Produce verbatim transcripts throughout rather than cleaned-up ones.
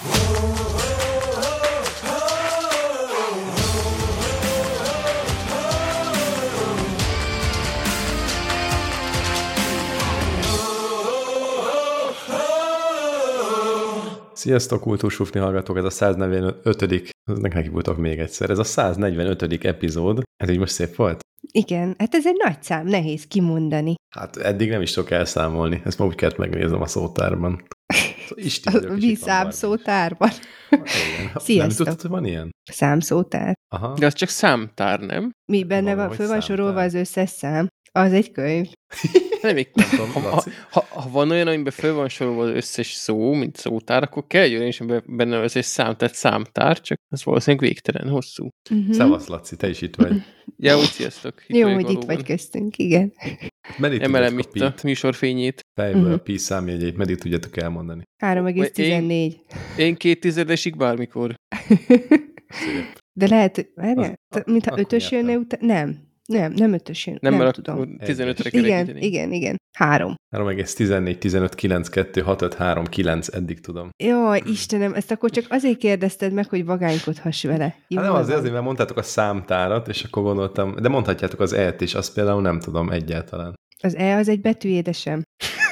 Sziasztok, kultúrsufni hallgatók, ez a száznegyvenötödik neki voltak még egyszer, ez a száznegyvenötödik epizód, ez így most szép volt? Igen, hát ez egy nagy szám, nehéz kimondani. Hát eddig nem is tudok elszámolni, ezt ma úgy kellett megnézem a szótárban. Isti vagyok, a mi számszótárban. Sziasztok. Nem tudtad, hogy van ilyen? Számszótár. Aha. De az csak számtár, nem? Mi benne van, föl van sorolva az összes szám. Az egy könyv. Nem, még nem tudom. Ha, ha, ha, ha van olyan, amiben föl van sorolva az összes szó, mint szótár, akkor kell jönni is benne az összes szám, tehát számtár, csak az valószínűleg végtelen hosszú. Uh-huh. Szevasz, Laci, te is itt vagy. Ja, úgy sziasztok. Itt Jó, hogy valóban. Itt vagy köztünk, igen. Emelem itt a műsorfényét. Fejből uh-huh. a pi számjegyeit, meddig tudjátok elmondani? három egész tizennégy. Én, én két tizedesig bármikor. Szép. De lehet, várjál, mintha ötös jönne után, nem. Nem, nem ötös jön. Nem, nem tudom. tizenötre Igen, igen, igen. Három. három egész tizennégy, tizenöt, kilenc, kettő, hat, öt, három, kilenc, eddig tudom. Jaj, Istenem, ezt akkor csak azért kérdezted meg, hogy vagánykodhass vele. Jó, hát nem azért, azért, mert mondtátok a számtárat, és akkor gondoltam, de mondhatjátok az E-t is, azt például nem tudom egyáltalán. Az E az egy betű, édesem.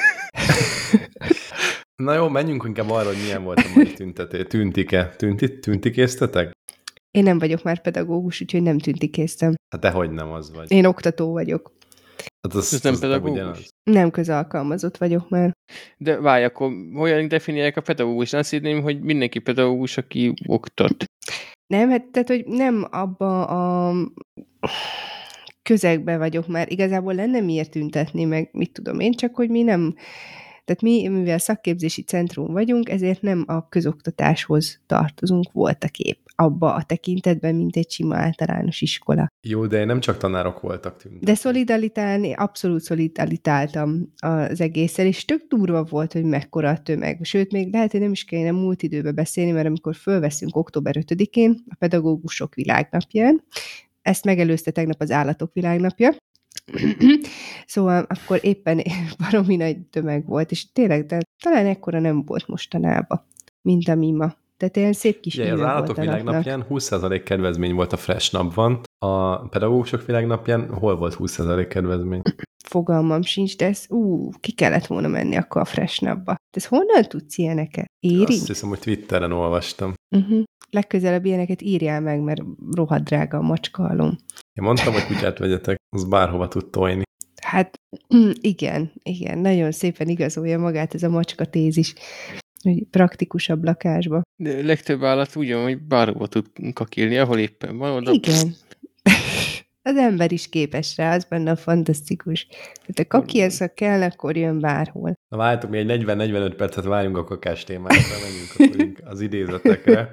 Na jó, menjünk inkább arra, hogy milyen volt a mai tünteté. Tüntike? Tünti, tüntikéztetek? Én nem vagyok már pedagógus, úgyhogy nem tüntikéztem. Hát dehogy nem az vagy. Én oktató vagyok. Hát az, Ez nem az pedagógus? Nem közalkalmazott vagyok már. De várj, akkor hogyan definiálják a pedagógus? Azt hinném, hogy mindenki pedagógus, aki oktat. Nem, hát tehát, hogy nem abba a közegbe vagyok már. Igazából lenne miért tüntetni, meg mit tudom én, csak hogy mi nem... Tehát mi, mivel szakképzési centrum vagyunk, ezért nem a közoktatáshoz tartozunk voltak épp abba a tekintetben, mint egy sima általános iskola. Jó, de nem csak tanárok voltak tüntetni. De szolidaritálni, abszolút szolidaritáltam az egészen, és tök durva volt, hogy mekkora a tömeg. Sőt, még lehet, hogy nem is kellene múlt időbe beszélni, mert amikor fölveszünk október ötödikén, a pedagógusok világnapján, ezt megelőzte tegnap az állatok világnapja, szóval akkor éppen baromi nagy tömeg volt, és tényleg, de talán ekkora nem volt mostanában, mint ami ma. Tehát ilyen szép kis ja, az állatok világnapján húsz százalék kedvezmény volt a Fresh napban, a pedagógusok világnapján hol volt húsz százalék kedvezmény? Fogalmam sincs, de ez, ú, ki kellett volna menni akkor a Fresh napba. Ez honnan tudsz ilyeneket? Éri? Azt hiszem, hogy Twitteren olvastam. Uh-huh. Legközelebb ilyeneket írjál meg, mert rohadt drága a macskaalom. Én mondtam, hogy kutyát vegyetek, az bárhova tud tojni. Hát igen, igen, nagyon szépen igazolja magát ez a macska tézis, hogy praktikusabb lakásba. De legtöbb állat ugyan, hogy bárhova tud kakilni, ahol éppen van oda. Igen. Az ember is képes rá, az benne a fantasztikus. Tehát a kakihez, ha kell, akkor jön bárhol. Na várjátok, mi egy negyven-negyvenöt percet várjunk a kakás témára, menjünk akkor az idézetekre.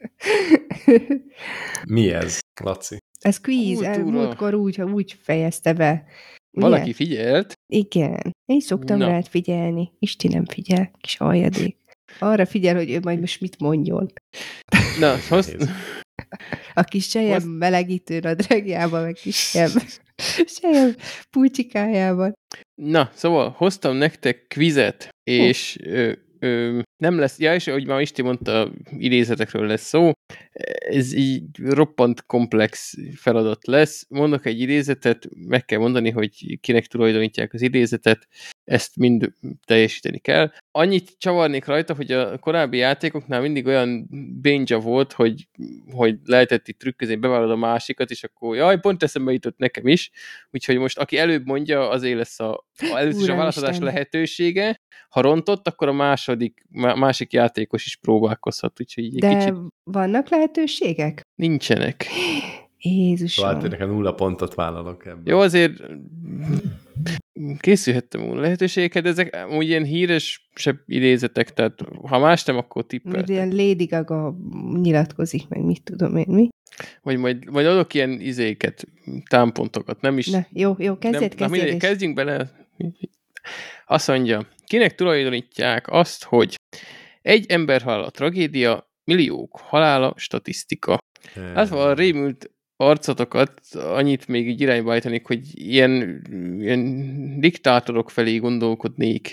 Mi ez, Laci? Ez quiz, múltkor úgy, úgy fejezte be. Ugye? Valaki figyelt? Igen. Én szoktam no. rád figyelni. Isti nem figyel, kis aljadék. Arra figyel, hogy ő majd most mit mondjon. Na, hoz... A kis sejem hoz... melegítő nadrágjában, meg kis sejem, sejem pulcsikájában. Na, szóval hoztam nektek quizet, és ö, ö, nem lesz, ja, és ahogy már Isti mondta, idézetekről lesz szó, ez így roppant komplex feladat lesz. Mondok egy idézetet, meg kell mondani, hogy kinek tulajdonítják az idézetet, ezt mind teljesíteni kell. Annyit csavarnék rajta, hogy a korábbi játékoknál mindig olyan bénja volt, hogy, hogy lehetett itt trükközni, bevállalod a másikat, és akkor jaj, pont eszembe jutott nekem is. Úgyhogy most aki előbb mondja, azért lesz a, a először is a válaszadás lehetősége. Ha rontott, akkor a második, másik játékos is próbálkozhat. Úgyhogy egy De kicsit... vannak lehetőségek? Nincsenek. Jézusom. Szóval nekem nulla pontot vállalok ebben. Jó, azért készülhettem volna lehetőségeket, de ezek úgy ilyen híresebb idézetek, tehát ha más nem, akkor tippeltek. Ilyen Lady Gaga nyilatkozik, meg mit tudom én, mi? Vagy majd, majd adok ilyen izéket, támpontokat, nem is... Na, jó, jó, kezdjed, nem, kezdjed. Na, kezdjünk bele. Azt mondja, kinek tulajdonítják azt, hogy egy ember halála tragédia, milliók halála statisztika. Hát van rémült arcotokat, annyit még így irányba állítanék, hogy ilyen, ilyen diktátorok felé gondolkodnék.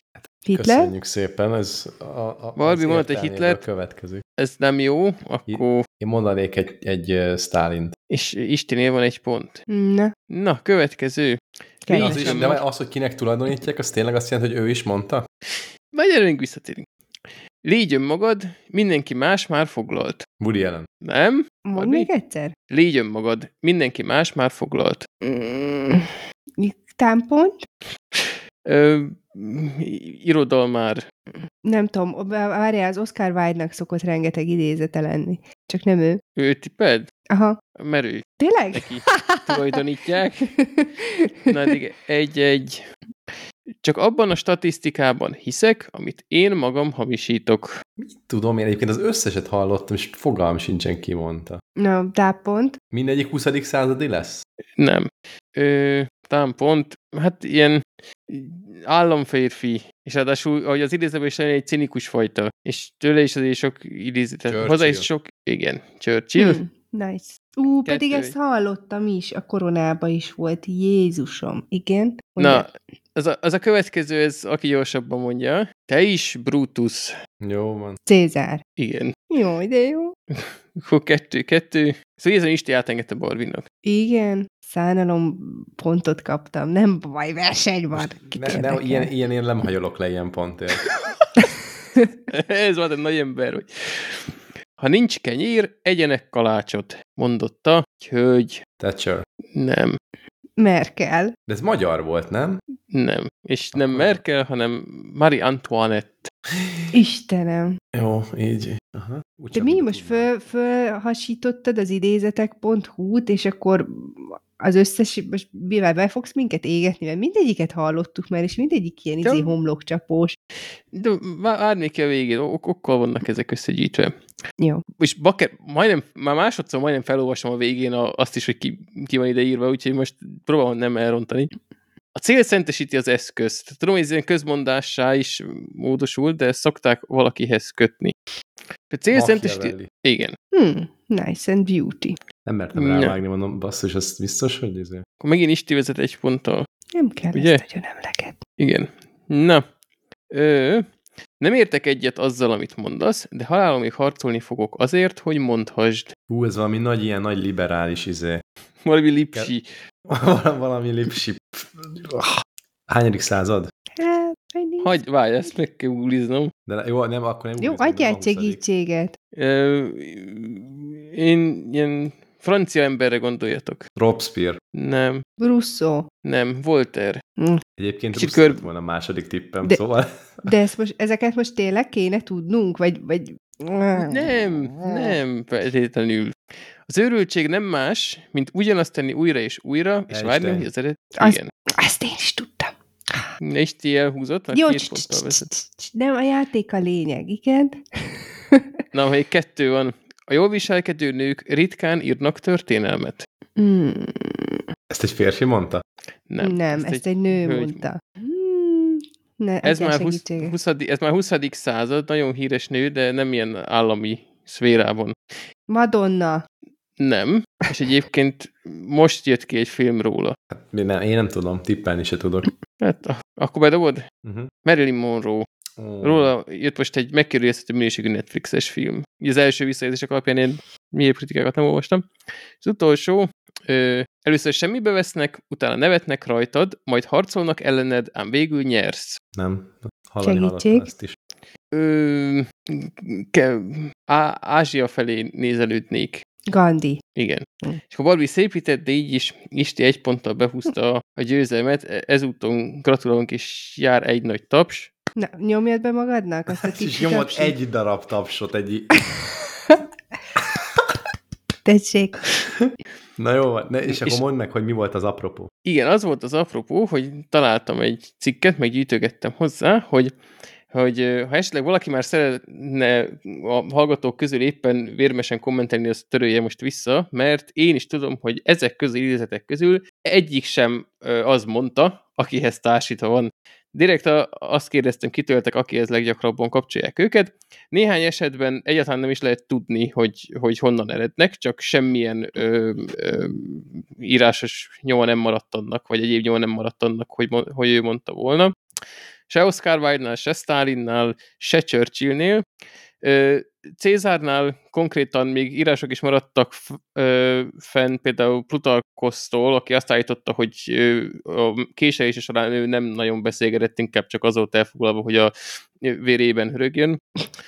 Hitler? Köszönjük szépen, ez a, a, Barbie az mondott egy értelméből Hitlert. következik. Ez nem jó, akkor... Én mondanék egy, egy uh, Sztálint. És Istinél van egy pont. Na, Na, következő. Kedves. Az is, Légy de önmag... az, hogy kinek tulajdonítják, az tényleg azt jelenti, hogy ő is mondta? Majd erőnk visszatérünk. Légy önmagad, mindenki más már foglalt. Woody Allen. Nem? mondd Barbie? még egyszer. Légy önmagad, mindenki más már foglalt. Mm, támpont? Ö, irodalmár. Nem tudom, várjál, az Oscar Wilde-nak szokott rengeteg idézete lenni. Csak nem ő. Ő tipped? Aha. Merő. Tényleg? Neki tulajdonítják. Na, eddig egy-egy. Csak abban a statisztikában hiszek, amit én magam hamisítok. Tudom, én egyébként az összeset hallottam, és fogalm sincsen, ki mondta. Na, táppont. Mindegyik huszadik századi lesz? Nem. Ö, támpont, hát ilyen államférfi, és ráadásul, ahogy az idézetben is lenne, egy cinikus fajta, és tőle is azért sok idézetet. Hozzá is sok, igen, Churchill. Hmm, nice. Ú, pedig Kettő. ezt hallottam is, a koronában is volt. Jézusom. Igen? Na, Mondja. az a, az a következő, ez aki gyorsabban mondja. Te is, Brutus. Jó van. Cézár. Igen. Jó, de jó. Akkor kettő, kettő. Szóval ezen Isti átengedte Barbinak. Igen, szánalom pontot kaptam. Nem baj, verseny van. Kit Ne, ne, érdekel? ilyen, ilyen én nem hajolok le ilyen pontért. Ez volt egy nagy ember, hogy ha nincs kenyér, egyenek kalácsot, mondotta, hogy Thatcher. nem, Merkel. De ez magyar volt, nem? nem. És nem Akkor- Merkel, hanem Marie Antoinette. Istenem. Jó, így. Aha. Úgy De sem mi tudtam most már. föl, fölhasítottad az idézetek pont hút, és akkor az összes, most mivel be fogsz minket égetni, mert mindegyiket hallottuk már, és mindegyik ilyen Ja. izé homlokcsapós. De vá- várj még ki a végén, ok- okkal vannak ezek összegyűjtve. Jó. És bakker, majdnem, már másodszor majdnem felolvasom a végén a, azt is, hogy ki, ki van ideírva, úgyhogy most próbálom nem elrontani. A cél szentesíti az eszközt. Tudom, hogy ez ilyen közmondássá is módosult, de ezt szokták valakihez kötni. A cél szentesíti... Machiavelli. Igen. Hmm, nice and beauty. Nem mertem Ja. rávágni, mondom, basszus, az biztos, hogy ez... Akkor megint Isti vezet egy ponttal. Nem kell Ugye? ezt nagyon emlegetni. Igen. Na. Ö, nem értek egyet azzal, amit mondasz, de halálomig harcolni fogok azért, hogy mondhasd. Hú, ez valami nagy, ilyen nagy liberális izé. Valami lipsi. valami lipsi. Hányadik század? Hát, ennyi. Hagy, várj, ezt meg kell googliznom. De jó, nem, akkor nem Jó, úgy nézem, adjál nem a huszadik. segítséget. Ö, én ilyen francia emberre gondoljatok. Robespierre. Nem, Rousseau. nem, Voltaire. Egyébként Kicsit Rousseau kör- lett volna a második tippem, De- szóval... De ezt most, ezeket most tényleg kéne tudnunk? Vagy, vagy... Nem, nem feltétlenül. Az őrültség nem más, mint ugyanazt tenni újra és újra, és Einstein. várni, hogy az eredet... Az- Igen. Azt én is tudtam. Isti elhúzott, mert Jó, két cs- ponttal cs- vezet. cs- cs- nem a játék a lényeg, igen. Na, ha egy kettő van. A jól viselkedő nők ritkán írnak történelmet. Hmm, Ezt egy férfi mondta? Nem, nem, ezt, egy, nő hölgy mondta. Hmm, ne, Ez adjál már, húsz, segítséget. huszadik, ez már huszadik század, nagyon híres nő, de nem ilyen állami szférában. Madonna. Nem, és egyébként most jött ki egy film róla. Hát, mi nem, én nem tudom, tippelni se tudok. Hát, a- akkor bedobod? Uh-huh. Marilyn Monroe. Oh. Róla jött most egy megkérdőjelezhető minőségű Netflixes film. Ugye az első visszajelzések alapján én mélyebb kritikákat nem olvastam. Az utolsó, ö, először semmibe vesznek, utána nevetnek rajtad, majd harcolnak ellened, ám végül nyersz. Nem, hallani Segítség. hallottam ezt is. Ö, ke, á, Ázsia felé nézelődnék. Gandhi. Igen. Hm. És akkor Barbie szépített, de így is Isti egy ponttal behúzta a, a győzelmet. Ezúton gratulálunk, és jár egy nagy taps. Na, nyomjad be magadnak azt a És kicsi nyomott tapsit. egy darab tapsot, egy... Tessék. Na jó, van. Ne, és, És- akkor mondd meg, hogy mi volt az apropó. Igen, az volt az apropó, hogy találtam egy cikket, meg gyűjtögettem hozzá, hogy, hogy ö, ha esetleg valaki már szeretne a hallgatók közül éppen vérmesen kommentelni, azt törölje most vissza, mert én is tudom, hogy ezek közül, idézetek közül egyik sem ö, az mondta, akihez társítva van. Direkt a, azt kérdeztem, kitöltek, akihez leggyakrabban kapcsolják őket. Néhány esetben egyáltalán nem is lehet tudni, hogy, hogy honnan erednek, csak semmilyen ö, ö, írásos nyoma nem maradt annak, vagy egyéb nyoma nem maradt annak, hogy, mo- hogy ő mondta volna. Se Oscar Wilde-nál, se Stalinnál, se Churchillnél. Cézárnál konkrétan még írások is maradtak fenn, például Plutarkosztól, aki azt állította, hogy a késelése során ő nem nagyon beszélgetett, inkább csak az volt elfoglalva, hogy a vérében hörögjön.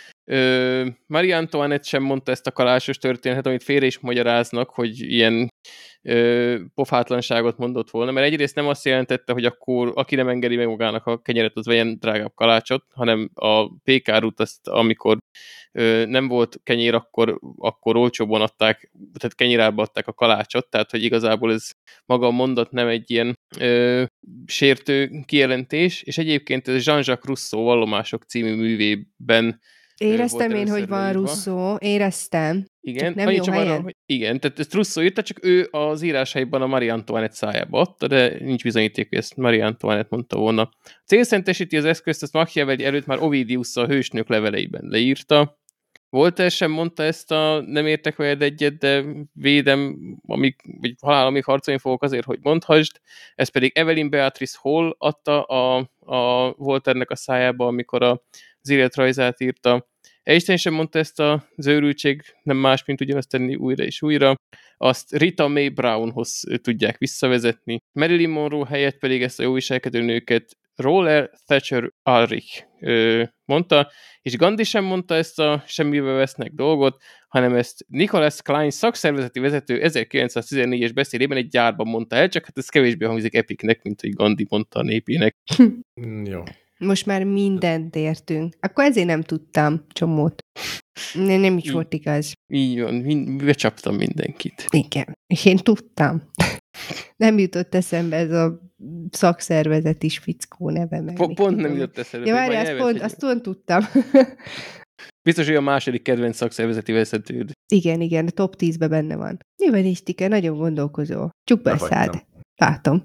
Marie Antoinette sem mondta ezt a kalásos történetet, amit félre is magyaráznak, hogy ilyen ö, pofátlanságot mondott volna, mert egyrészt nem azt jelentette, hogy akkor aki nem engedi meg magának a kenyeret, az vegyen drágább kalácsot, hanem a pékárút azt, amikor ö, nem volt kenyér, akkor, akkor olcsóbban adták, tehát kenyérárba adták a kalácsot, tehát hogy igazából ez maga a mondat nem egy ilyen ö, sértő kijelentés, és egyébként ez Jean-Jacques Rousseau Vallomások című művében éreztem én, hogy van Rousseau, éreztem. Igen, nem jó helyen. Arra, hogy igen, tehát ezt Rousseau írta, csak ő az írásaiban a Marie Antoinette szájába adta, de nincs bizonyíték, hogy ezt Marie Antoinette mondta volna. Célszentesíti az eszközt, ezt Machiavelli előtt már Ovidius a Hősnők leveleiben leírta. Voltaire sem mondta ezt a nem értek veled egyet, de védem, amíg, vagy halál, amíg harcolni fogok azért, hogy mondhassd. Ez pedig Evelyn Beatrice Hall adta a, a Voltaire-nek a szájába, amikor a az életrajzát írta. Einstein sem mondta ezt az őrültség, nem más, mint ugyanazt tenni újra és újra. Azt Rita Mae Brownhoz tudják visszavezetni. Marilyn Monroe helyett pedig ezt a jó viselkedő nőket Roller Thatcher Ulrich mondta, és Gandhi sem mondta ezt a semmibe vesznek dolgot, hanem ezt Nicholas Klein szakszervezeti vezető ezerkilencszáztizennégyes beszédében egy gyárban mondta el, csak hát ez kevésbé hangzik epiknek, mint hogy Gandhi mondta a népének. Jó. Most már mindent értünk. Akkor ezért nem tudtam csomót. Nem, nem is volt igaz. Így van, becsaptam mindenkit. Igen, és én tudtam. Nem jutott eszembe ez a szakszervezet is fickó neve. Meg pont pont nem jutott eszembe. Ja, várj, azt pont, azt pont tudtam. Biztos, hogy a második kedvenc szakszervezeti vezetőd. Igen, igen, a top tízbe benne van. Mi van, Istike, nagyon gondolkozó. Csuk be a szád. Látom.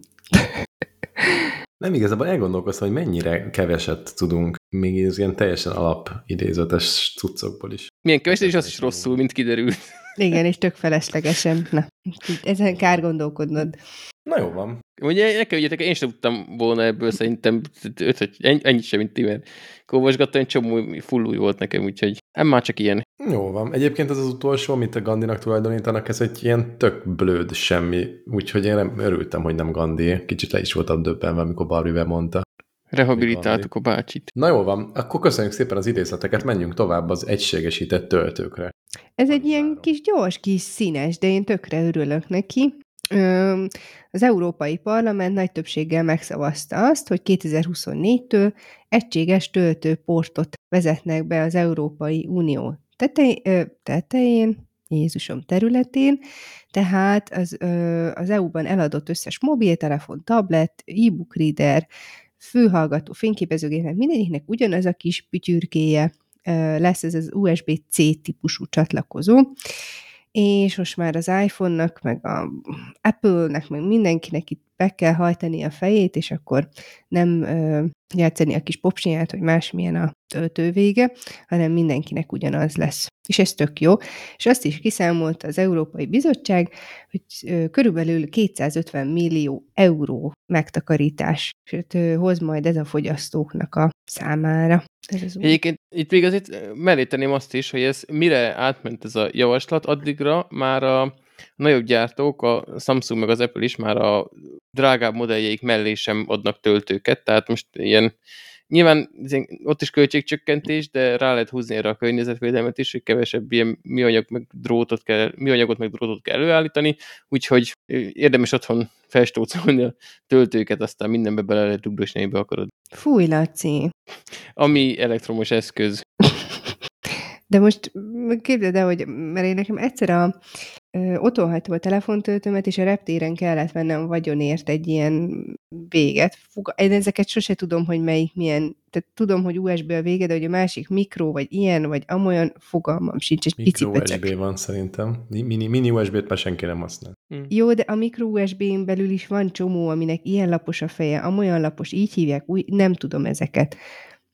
Nem igazából elgondolkoztam, hogy mennyire keveset tudunk még az ilyen teljesen alapidézetes cuccokból is. Milyen keveset, és az is rosszul, mint kiderült. Igen, és tök feleslegesen. Na, ezen kár gondolkodnod. Na jó van. Ugye, nekem ügyetek, én sem tudtam volna ebből szerintem öt, ennyit sem, mint ti, mert olvasgattam, egy csomó full új volt nekem, úgyhogy nem már csak ilyen. Jó van. Egyébként ez az utolsó, amit a Gandhinak tulajdonítanak, ez egy ilyen tök blöd semmi, úgyhogy én nem örültem, hogy nem Gandhi. Kicsit le is voltam döbbenve, amikor Barbie mondta. Rehabilitáltuk a bácsit. Na jó van, akkor köszönjük szépen az idézleteket, menjünk tovább az egységesített töltőkre. Ez egy ilyen kis gyors, kis színes, de én tökre örülök neki. Az Európai Parlament nagy többséggel megszavazta azt, hogy kétezer-huszonnégytől egységes töltőportot vezetnek be az Európai Unió tetej, tetején, Jézusom területén, tehát az, az é u-ban eladott összes mobiltelefon, tablet, e-book reader, fülhallgató, fényképezőgépnek, mindegyiknek ugyanaz a kis pütyürkéje lesz, ez az u es bé-C típusú csatlakozó, és most már az iPhone-nak, meg a Apple-nek, meg mindenkinek itt be kell hajtani a fejét, és akkor nem ö, játszani a kis popsinyát, hogy másmilyen a töltővége, hanem mindenkinek ugyanaz lesz. És ez tök jó. És azt is kiszámolta az Európai Bizottság, hogy ö, körülbelül kétszázötven millió euró megtakarítás, sőt, ö, hoz majd ez a fogyasztóknak a számára. Egyébként itt még azért mellé tenném azt is, hogy ez mire átment ez a javaslat, addigra már a nagyobb gyártók, a Samsung meg az Apple is már a drágább modelljeik mellé sem adnak töltőket, tehát most ilyen nyilván ott is költségcsökkentés, de rá lehet húzni erre a környezetvédelmet is, hogy kevesebb ilyen műanyag meg drótot kell, műanyagot meg drótot kell előállítani, úgyhogy érdemes otthon festócolni a töltőket, aztán mindenbe bele lehet dugdosni, amibe akarod. Fúj, Laci! Ami elektromos eszköz. De most képzeld el, hogy mert én nekem egyszer a, ö, otthon hagytam a telefontöltőmet, és a reptéren kellett vennem vagyonért egy ilyen véget. Fug, én ezeket sose tudom, hogy melyik milyen, tehát tudom, hogy u es bé a vége, de hogy a másik mikro, vagy ilyen, vagy amolyan, fogalmam sincs, egy pici Mikro u es bé van szerintem. Mini, mini u es bé-t már senki nem használ. Mm. Jó, de a mikro u es bén belül is van csomó, aminek ilyen lapos a feje, amolyan lapos, így hívják, úgy, nem tudom ezeket.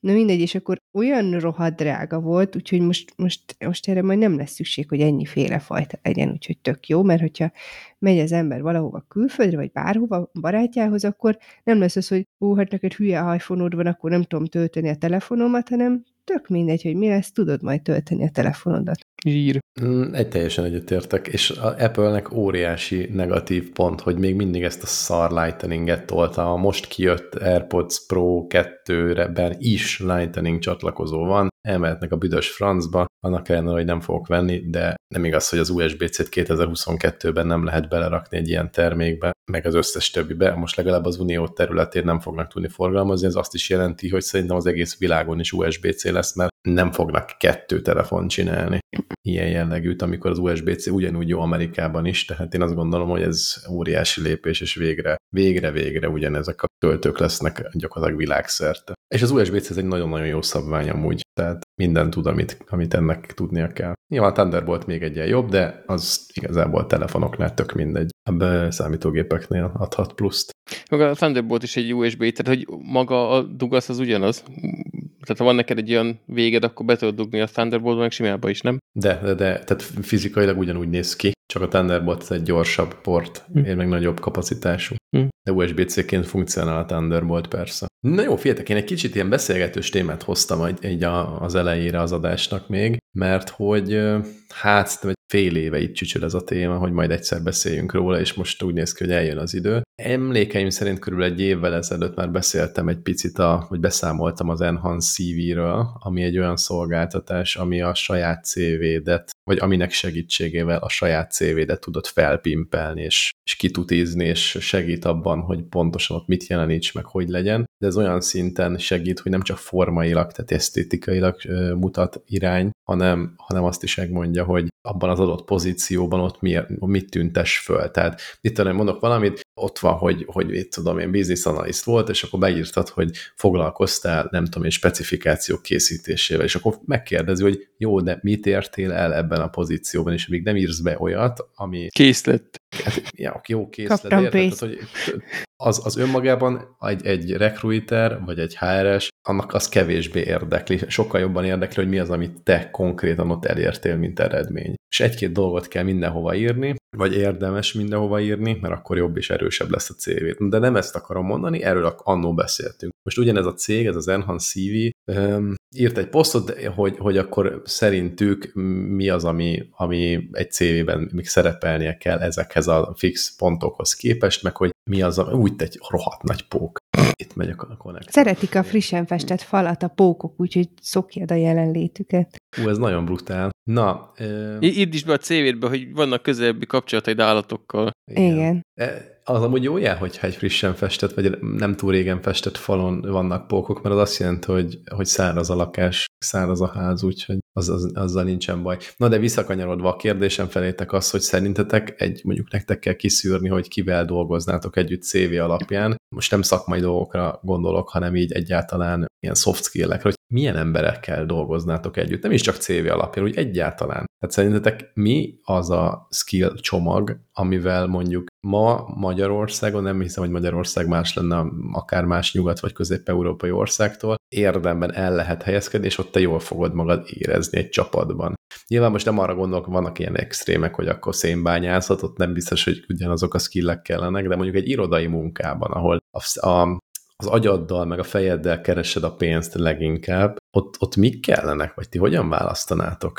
Na mindegy, és akkor olyan rohadt drága volt, úgyhogy most, most, most erre majd nem lesz szükség, hogy ennyiféle fajta legyen, úgyhogy tök jó, mert hogyha megy az ember valahova külföldre, vagy bárhova barátjához, akkor nem lesz az, hogy ó, hát neked hülye iPhone-od van, akkor nem tudom tölteni a telefonomat, hanem tök mindegy, hogy mi lesz, tudod majd tölteni a telefonodat. Zsír. Egy teljesen egyetértek, és az Apple-nek óriási negatív pont, hogy még mindig ezt a szar Lightning-et tolta. A most kijött AirPods Pro kettőben is Lightning csatlakozó van, elmehetnek a büdös francba, annak ellenére, hogy nem fogok venni, de nem igaz, hogy az u es bé cét kétezer-huszonkettőben nem lehet belerakni egy ilyen termékbe, meg az összes többibe. Most legalább az Unió területén nem fognak tudni forgalmazni, ez azt is jelenti, hogy szerintem az egész világon is u es bé cé lesz, mert nem fognak kettő telefon csinálni ilyen jellegűt, amikor az u es bé cé ugyanúgy jó Amerikában is, tehát én azt gondolom, hogy ez óriási lépés, és végre, végre, végre ugyanezek a töltők lesznek gyakorlatilag világszerte. És az u es bé cé ez egy nagyon-nagyon jó szabvány amúgy, tehát minden tud, amit, amit ennek tudnia kell. Nyilván a Thunderbolt még egyen jobb, de az igazából telefonoknál tök mindegy. A számítógépeknél adhat pluszt. Maga a Thunderbolt is egy u es bé, tehát hogy maga a dugasz az ugyanaz. Tehát ha van neked egy olyan véged, akkor be tudod dugni a Thunderboltba, meg simába is, nem? De, de, de, tehát fizikailag ugyanúgy néz ki, csak a Thunderbolt egy gyorsabb port, hm. ér meg nagyobb kapacitású. Hm. De u es bé cé-ként funkcionál a Thunderbolt persze. Na jó, figyeljetek, én egy kicsit ilyen beszélgetős témát hoztam egy, egy a, az elejére az adásnak még, mert hogy hát egy fél éve itt csücsül ez a téma, hogy majd egyszer beszéljünk róla, és most úgy néz ki, hogy eljön az idő. Emlékeim szerint körülbelül egy évvel ezelőtt már beszéltem egy picit, a, vagy beszámoltam az Enhance cé vé-ről, ami egy olyan szolgáltatás, ami a saját cé védet, vagy aminek segítségével a saját cé védet tudod felpimpelni, és, és kitutizni, és segít abban, hogy pontosan ott mit jeleníts, meg hogy legyen. De ez olyan szinten segít, hogy nem csak formailag, tehát esztétikailag mutat irány, hanem, hanem azt is megmondja, hogy abban az adott pozícióban ott mi, mit tüntes föl. Tehát itt talán mondok valamit, ott van, hogy, hogy mit tudom én, business analyst volt, és akkor beírtad, hogy foglalkoztál, nem tudom én, specifikációk készítésével, és akkor megkérdezi, hogy jó, de mit értél el ebben a pozícióban, és még nem írsz be olyat, ami... Készlet. Hát, ja, jó, készlet, érted, hogy az, az önmagában egy, egy recruiter, vagy egy há er es, annak az kevésbé érdekli, sokkal jobban érdekli, hogy mi az, amit te konkrétan ott elértél, mint eredmény. És egy-két dolgot kell mindenhova írni, vagy érdemes mindenhova írni, mert akkor jobb és erősebb lesz a cé vé. De nem ezt akarom mondani, erről annó beszéltünk. Most ugyanez a cég, ez az Enhance cé vé, um, írt egy posztot, hogy, hogy akkor szerintük mi az, ami, ami egy cé vében még szerepelnie kell ezekhez a fix pontokhoz képest, meg hogy mi az, a, úgy egy rohadt nagy pók. Itt megyek a konnektor. Szeretik a frissen festett falat a pókok, úgyhogy szokjad a jelenlétüket. Ú, ez nagyon brutál. Na. E... Írd is be a cé védbe, hogy vannak közelebbi kapcsolataid állatokkal. Igen. Igen. E, az amúgy jó jel, hogyha egy frissen festett, vagy nem túl régen festett falon vannak pókok, mert az azt jelenti, hogy, hogy száraz a lakás, száraz a ház, úgyhogy az, az, azzal nincsen baj. Na de visszakanyarodva a kérdésem felétek az, hogy szerintetek egy, mondjuk nektek kell kiszűrni, hogy kivel dolgoznátok együtt cé vé alapján. Most nem szakmai dolgokra gondolok, hanem így egyáltalán ilyen soft skill-ekre, hogy milyen emberekkel dolgoznátok együtt. Nem is csak cé vé alapján, úgy egyáltalán. Tehát szerintetek mi az a skill csomag, amivel mondjuk ma Magyarországon, nem hiszem, hogy Magyarország más lenne akár más nyugat vagy közép-európai országtól, érdemben el lehet helyezkedni, és ott te jól fogod magad érezni egy csapatban. Nyilván most nem arra gondolok, vannak ilyen extrémek, hogy akkor szénbányászat, ott nem biztos, hogy ugyanazok a skillek kellenek, de mondjuk egy irodai munkában, ahol a, a, az agyaddal meg a fejeddel keresed a pénzt leginkább, ott, ott mik kellenek, vagy ti hogyan választanátok?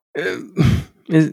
Ez...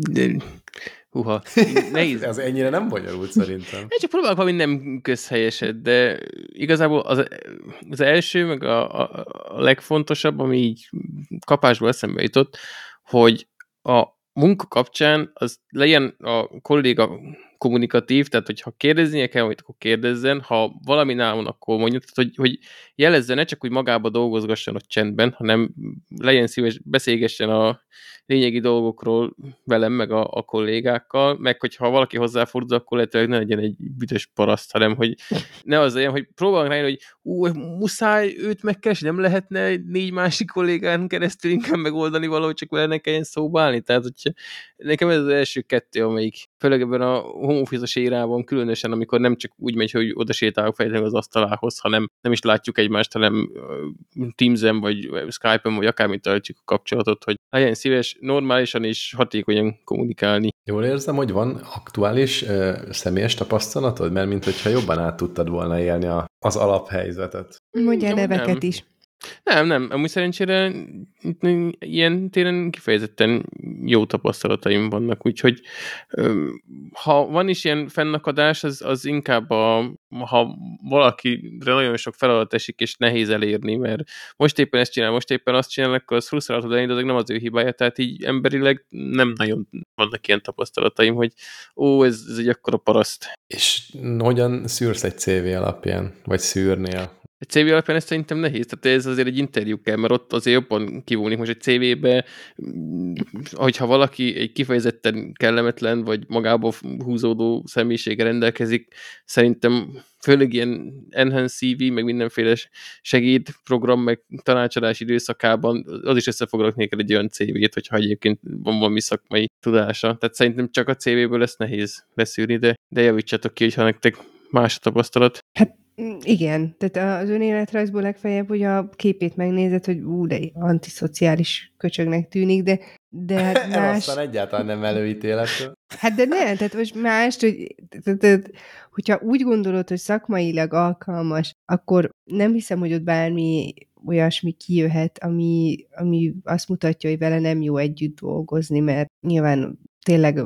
Húha, nehéz. Ez ennyire nem bonyolult szerintem. Én csak próbálok valami nem közhelyeset, de igazából az, az első, meg a, a, a legfontosabb, ami így kapásból eszembe jutott, hogy a munka kapcsán az legyen a kolléga kommunikatív, tehát hogyha kérdeznie kell, amit akkor kérdezzen, ha valami nálon, akkor mondjuk, tehát, hogy, hogy jelezze, ne csak úgy magába dolgozgasson ott csendben, hanem legyen szíves, beszélgessen a lényegi dolgokról velem, meg a, a kollégákkal, meg hogyha valaki hozzáfordul, akkor lehetőleg ne legyen egy büdös paraszt, hanem hogy ne az legyen, hogy próbálunk rájönni, hogy ú, muszáj őt megkeresni, nem lehetne négy másik kollégán keresztül inkább megoldani valahogy, csak vele ne kelljen szóba állni. Tehát, hogy nekem ez az első kettő, amelyik főleg ebben a home office-os érában különösen, amikor nem csak úgy megy, hogy oda sétálok fejtelen az asztalához, hanem nem is látjuk egymást, hanem Teams-en, vagy Skype-en, vagy akármit tartjuk a kapcsolatot, hogy legyen szíves normálisan és hatékonyan kommunikálni. Jól érzem, hogy van aktuális uh, személyes tapasztalatod? Mert mint hogyha jobban át tudtad volna élni a, az alaphelyzetet. Mondjál Nem, neveket nem. is. Nem, nem. Amúgy szerencsére ilyen téren kifejezetten jó tapasztalataim vannak, úgyhogy ha van is ilyen fennakadás, az, az inkább a, ha valakire nagyon sok feladat esik, és nehéz elérni, mert most éppen ezt csinál, most éppen azt csinál, akkor az frusztrálhatod lenni, de azok nem az ő hibája, tehát így emberileg nem nagyon vannak ilyen tapasztalataim, hogy ó, ez, ez egy akkora paraszt. És hogyan szűrsz egy cé vé alapján? Vagy szűrnél? Egy cé vé alapján ez szerintem nehéz, tehát ez azért egy interjú kell, mert ott azért jobban kivónik. Most egy cé vébe, hogyha valaki egy kifejezetten kellemetlen, vagy magából húzódó személyiséggel rendelkezik, szerintem főleg ilyen Enhanced cé vé, meg mindenféle segédprogram, meg tanácsadás időszakában az is összefoglalok neked egy olyan cé vét, hogyha egyébként van valami szakmai tudása. Tehát szerintem csak a cé véből lesz nehéz leszűrni, de, de javítsatok ki, hogyha nektek más a tapasztalat. Hát igen, tehát az önéletrajzból legfeljebb, hogy a képét megnézed, hogy ú, de antiszociális köcsögnek tűnik, de, de hát más... Aztán egyáltalán nem előítélet. Hát de nem, tehát most más, hogy tehát, hogyha úgy gondolod, hogy szakmailag alkalmas, akkor nem hiszem, hogy ott bármi olyasmi kijöhet, ami, ami azt mutatja, hogy vele nem jó együtt dolgozni, mert nyilván tényleg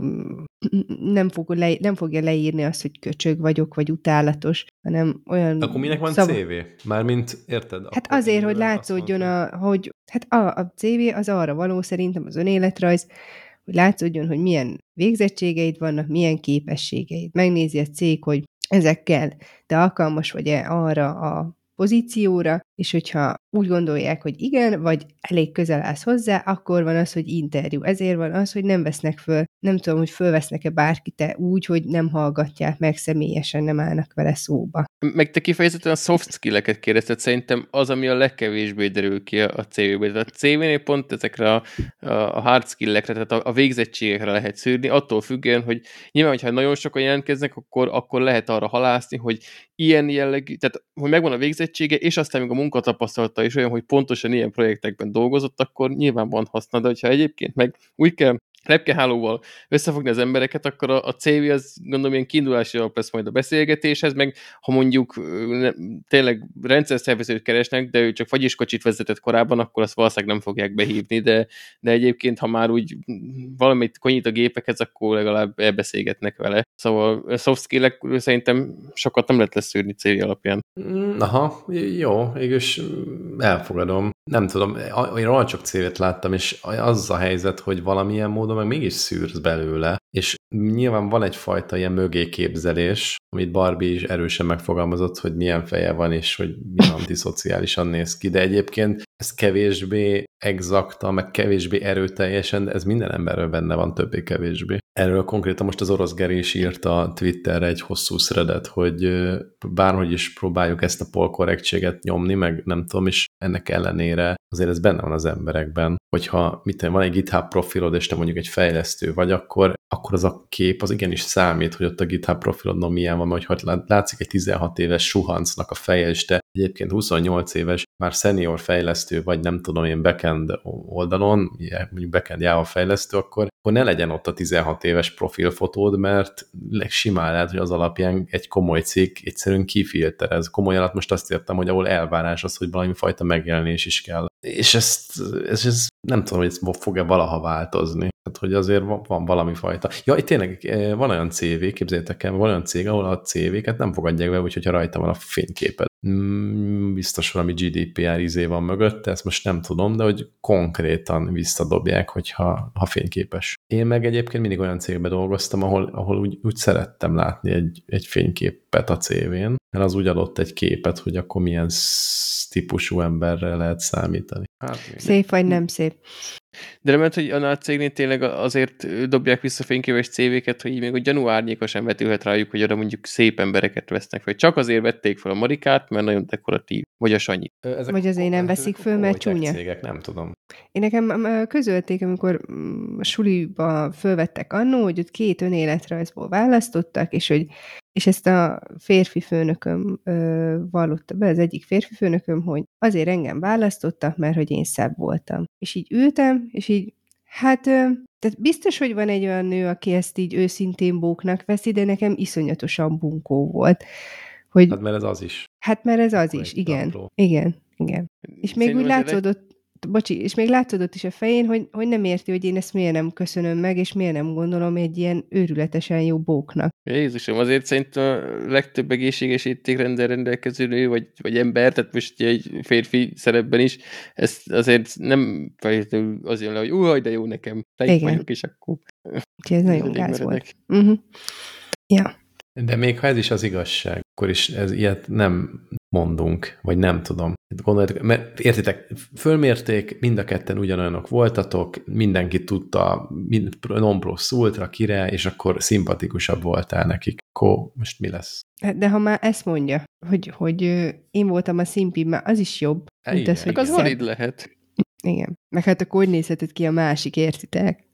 nem, fog le, nem fogja leírni azt, hogy köcsög vagyok, vagy utálatos, hanem olyan... Akkor minek van szab... cé vé? Mármint, érted? Hát azért, hogy látszódjon, a, hogy hát a, a cé vé az arra való szerintem az önéletrajz, hogy látszódjon, hogy milyen végzettségeid vannak, milyen képességeid. Megnézi a cég, hogy ezekkel te alkalmas vagy-e arra a pozícióra, és hogyha úgy gondolják, hogy igen, vagy elég közel állsz hozzá, akkor van az, hogy interjú. Ezért van az, hogy nem vesznek föl, nem tudom, hogy fölvesznek-e bárkit úgy, hogy nem hallgatják meg személyesen, nem állnak vele szóba. Meg te kifejezetten a soft skill-eket kérdezted, szerintem az, ami a legkevésbé derül ki a cé véből. A cé vénél pont ezekre a, a hard skill-ekre, tehát a, a végzettségekre lehet szűrni, attól függően, hogy nyilván, hogyha nagyon sokan jelentkeznek, akkor, akkor lehet arra halászni, hogy ilyen jellegű, tehát hogy megvan a végzettsége, és aztán még a munkatapasztalata is olyan, hogy pontosan ilyen projektekben dolgozott, akkor nyilván van haszna, de hogyha egyébként meg úgy kell lepkehálóval összefogni az embereket, akkor a, a cé vé az gondolom ilyen kiindulási alap lesz majd a beszélgetéshez, meg ha mondjuk ne, tényleg rendszerszervezőt keresnek, de ő csak fagyiskocsit vezetett korábban, akkor azt valószínűleg nem fogják behívni, de, de egyébként, ha már úgy valamit konyít a gépekhez, akkor legalább elbeszélgetnek vele. Szóval a soft skill-ek szerintem sokat nem lehet leszűrni cé vé alapján. Aha, jó, mégis elfogadom. Nem tudom, én olyan csak cé vét láttam, és az a helyzet, hogy valamilyen módon meg mégis szűrsz belőle, és nyilván van egyfajta ilyen mögéképzelés, amit Barbie is erősen megfogalmazott, hogy milyen feje van, és hogy milyen antiszociálisan néz ki, de egyébként ez kevésbé exakta, meg kevésbé erőteljesen, de ez minden emberről benne van többé-kevésbé. Erről konkrétan most az orosz Geri is írta Twitterre egy hosszú threadet, hogy bárhogy is próbáljuk ezt a polkorrektséget nyomni, meg nem tudom, és ennek ellenére azért ez benne van az emberekben, hogyha mit van egy GitHub profilod, és te mondjuk egy fejlesztő vagy, akkor, akkor az a kép az igenis számít, hogy ott a GitHub profilodon milyen van, mert ha látszik egy tizenhat éves suhancnak a feje, és te egyébként huszonnyolc éves, már senior fejlesztő, vagy nem tudom én backend oldalon, mondjuk backend Java fejlesztő, akkor, akkor ne legyen ott a tizenhat éves profilfotód, mert simán lehet, hogy az alapján egy komoly cikk egyszerűen kifilterez. Komoly alatt most azt értem, hogy ahol elvárás az, hogy valami fajta megjelenés is kell. És ezt, ez, ez nem tudom, hogy ez fog-e valaha változni. Tehát, hogy azért van valami fajta. Ja, itt tényleg van olyan cé vé, képzeljétek el, van olyan cég, ahol a cé véket nem fogadják be, úgyhogy rajta van a fényképed. Biztos valami gé dé pé er izé van mögötte, ezt most nem tudom, de hogy konkrétan visszadobják, hogyha ha fényképes. Én meg egyébként mindig olyan cégben dolgoztam, ahol, ahol úgy, úgy szerettem látni egy, egy fényképet a cé vén, mert az úgy adott egy képet, hogy akkor milyen típusú emberre lehet számítani. Hát, szép vagy nem szép. De remélem, hogy annál a cégnél tényleg azért dobják vissza fénykéves cé véket, hogy így még a gyanú árnyéka sem vetülhet rájuk, hogy oda mondjuk szép embereket vesznek, vagy csak azért vették fel a Marikát, mert nagyon dekoratív, vagy a Sanyi. Ezek vagy azért nem veszik föl, mert csúnya. Cégek, nem tudom. Én nekem közölték, amikor a suliba fölvettek annó, hogy ott két önéletrajzból választottak, és hogy és ezt a férfi főnököm ö, vallotta be, az egyik férfi főnököm, hogy azért engem választottak, mert hogy én szebb voltam. És így ültem, és így, hát, ö, tehát biztos, hogy van egy olyan nő, aki ezt így őszintén bóknak veszi, de nekem iszonyatosan bunkó volt. Hogy, hát mert ez az is. Hát mert ez az Akkor is, egy igen. apró. Igen, igen. És még Szerintem úgy azért látszódott, bocsi, és még látszódott is a fején, hogy, hogy nem érti, hogy én ezt miért nem köszönöm meg, és miért nem gondolom egy ilyen őrületesen jó bóknak. Jézusom, azért szerintem a legtöbb egészséges éttékrendel rendelkező nő, vagy, vagy ember, tehát most egy férfi szerepben is, ezt azért nem feltétlenül az jön le, hogy új, de jó nekem, lejt vagyok, és akkor... Úgyhogy ez nagyon gáz volt. Uh-huh. Ja. De még ha ez is az igazság, akkor is ez ilyet nem mondunk, vagy nem tudom. Gondoljátok, mert értitek, fölmérték, mind a ketten ugyanolyanok voltatok, mindenki tudta, non plus ultra, kire, és akkor szimpatikusabb voltál nekik. Akkor most mi lesz? De ha már ezt mondja, hogy, hogy én voltam a szimpi, már az is jobb. E, mint az, hogy az szebb. valid lehet. Igen. Meg hát akkor hogy nézhetett ki a másik, értitek?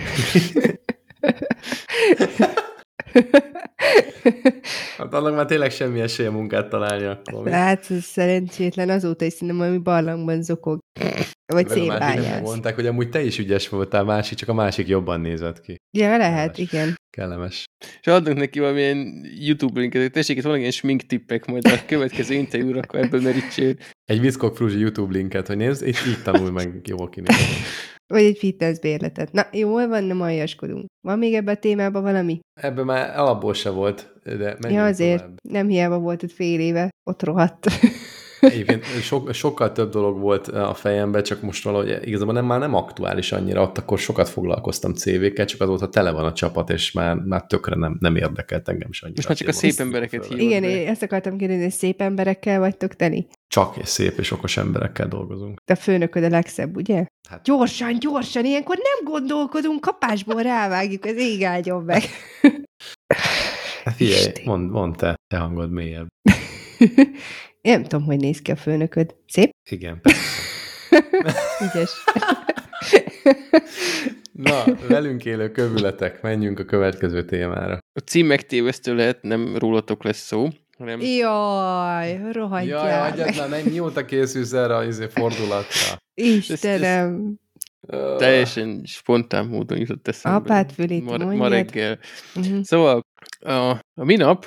Hát annak már tényleg semmi esélye munkát találni akkor. Hát ez szerencsétlen, azóta is szerintem valami barlangban zokog. Vagy szép bányász. Mondták, hogy amúgy te is ügyes voltál, másik, csak a másik jobban nézett ki. Ja, lehet, Kellemes. igen. Kellemes. És adunk neki valamilyen YouTube linket, tessék, itt vannak ilyen smink tippek, majd a következő interjúra, akkor ebből merítsél. Egy Viszkok Fruzsi YouTube linket, hogy nézd, és így tanulj meg jól kinézni. Vagy egy fitness bérletet. Na, jól van, nem aljaskodunk. Van még ebben a témában valami? Ebben már alapból se volt, de menjünk Ja, azért tovább. nem hiába volt ott fél éve, ott rohadt. Egyébként so, sokkal több dolog volt a fejemben, csak most valahogy igazából nem, már nem aktuális annyira, ott akkor sokat foglalkoztam cé vékkel, csak azóta tele van a csapat, és már, már tökre nem, nem érdekelt engem is annyira. Most már csak a szép embereket hívod. Igen, én ezt akartam kérdezni, hogy szép emberekkel vagytok teli? Csak és szép és okos emberekkel dolgozunk. De a főnököd a legszebb, ugye? Hát. Gyorsan, gyorsan, ilyenkor nem gondolkodunk, kapásból rávágjuk, az ég áldjon meg. Hát figyelj, mondd mond te, te hangod mélyebb. Én nem tudom, hogy néz ki a főnököd. Szép? Igen, persze. Ügyes. Na, velünk élő kövületek, menjünk a következő témára. A cím megtévesztő lehet, nem rólatok lesz szó, hanem... Jaj, rohadjál. Jaj, hagyjad már, meg mióta készülsz erre a fordulatra. Istenem. Uh, teljesen spontán módon jutott eszembe. Apát fülét ma, mondjad. ma reggel. Uh-huh. Szóval a, a minap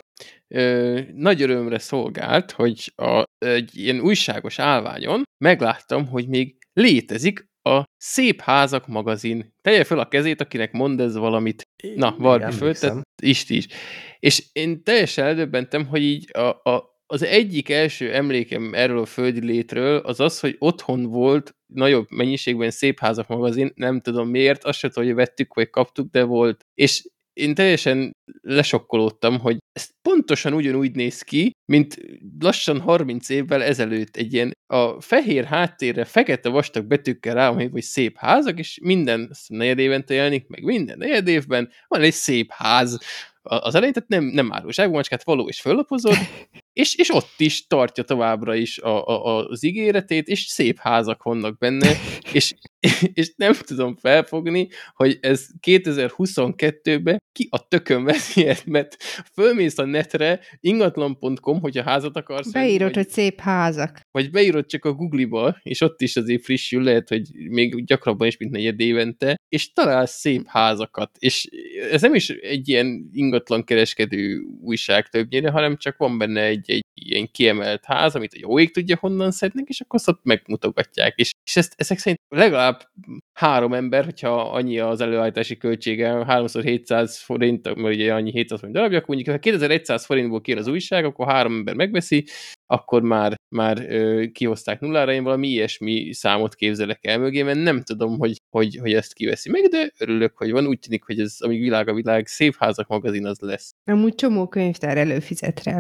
ö, nagy örömre szolgált, hogy a, egy ilyen újságos állványon megláttam, hogy még létezik a Szép Házak magazin. Telje fel a kezét, akinek mond ez valamit. Na, Barbi föltett, Isti is. És én teljesen eldöbbentem, hogy így a, a az egyik első emlékem erről a földi létről az az, hogy otthon volt nagyobb mennyiségben Szép Házak magazin, nem tudom miért, azt sem tudom, hogy vettük vagy kaptuk, de volt. És én teljesen lesokkolódtam, hogy ez pontosan ugyanúgy néz ki, mint lassan harminc évvel ezelőtt egy ilyen a fehér háttérre fekete vastag betűkkel rámondva, hogy Szép Házak, és minden negyed évente jelenik, meg minden negyed évben van egy szép ház az elején, tehát nem, nem árulságú macskát való és föllapozod, és, és ott is tartja továbbra is a, a, az ígéretét, és szép házak vannak benne, és, és nem tudom felfogni, hogy ez kétezer-huszonkettőben ki a tökön veszi ilyet, mert fölmész a netre, ingatlan pont com, hogyha házat akarsz. Beírod, vagy, hogy szép házak. Vagy beírod csak a Google-ba, és ott is azért frissül, lehet, hogy még gyakrabban is, mint negyed évente, és találsz szép házakat. És ez nem is egy ilyen ingatlan kereskedő újság többnyire, hanem csak van benne egy, egy ilyen kiemelt ház, amit a jó ég tudja honnan szednek, és akkor azt megmutogatják. És, és ezt, ezek szerint legalább három ember, hogyha annyi az előállítási költsége, háromszor hétszáz forint, mert ugye annyi hétszáz forint darabja, akkor mondjuk, ha kétezer-száz forintból kér az újság, akkor három ember megveszi, akkor már, már ö, kihozták nullára, én valami ilyesmi számot képzelek el mögé, mert nem tudom, hogy, hogy, hogy ezt kiveszi meg, de örülök, hogy van. Úgy tűnik, hogy ez, amíg világ a világ, Szép Házak magazin az lesz. Amúgy csomó könyvtár előfizet rá.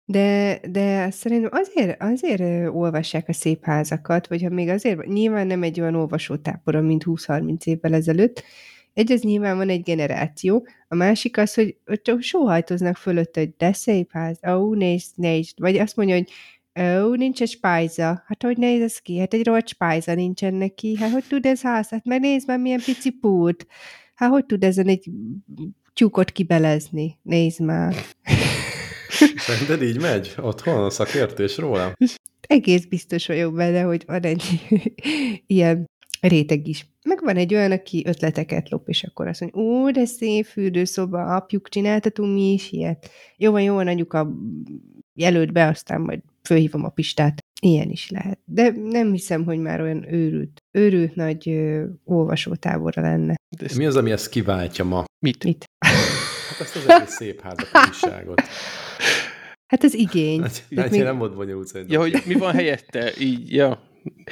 De, de szerintem azért, azért olvassák a szép házakat, vagy ha még azért, nyilván nem egy olyan olvasótábora, mint húsz-harminc évvel ezelőtt. Egy, az nyilván van egy generáció, a másik az, hogy csak sóhajtoznak fölött, hogy de szép ház, ó, nézd, nézd, vagy azt mondja, hogy ó, nincs egy spájza, hát hogy néz ez ki? Hát egy rohadt spájza nincsen neki, hát hogy tud ez ház? Hát meg nézd már, milyen pici pult. Hát hogy tud ezen egy tyúkot kibelezni? Nézd már. Szerinted így megy? Otthon a szakértés róla? Egész biztos vagyok benne, hogy van egy ilyen réteg is. Meg van egy olyan, aki ötleteket lop, és akkor azt mondja, ó, de szép fürdőszoba, apjuk, csináltatunk mi is ilyet. Jó van, jó van, anyuka, jelölt be, aztán majd fölhívom a Pistát. Ilyen is lehet. De nem hiszem, hogy már olyan őrült, őrült nagy ö, olvasótábora lenne. De mi az, ami ezt kiváltja ma? Mit? Mit? Hát ezt az egész szép házat. Hát az igény. Hát, hát még... nem volt bonyolult szerintem. Ja, hogy mi van helyette? Így, ja.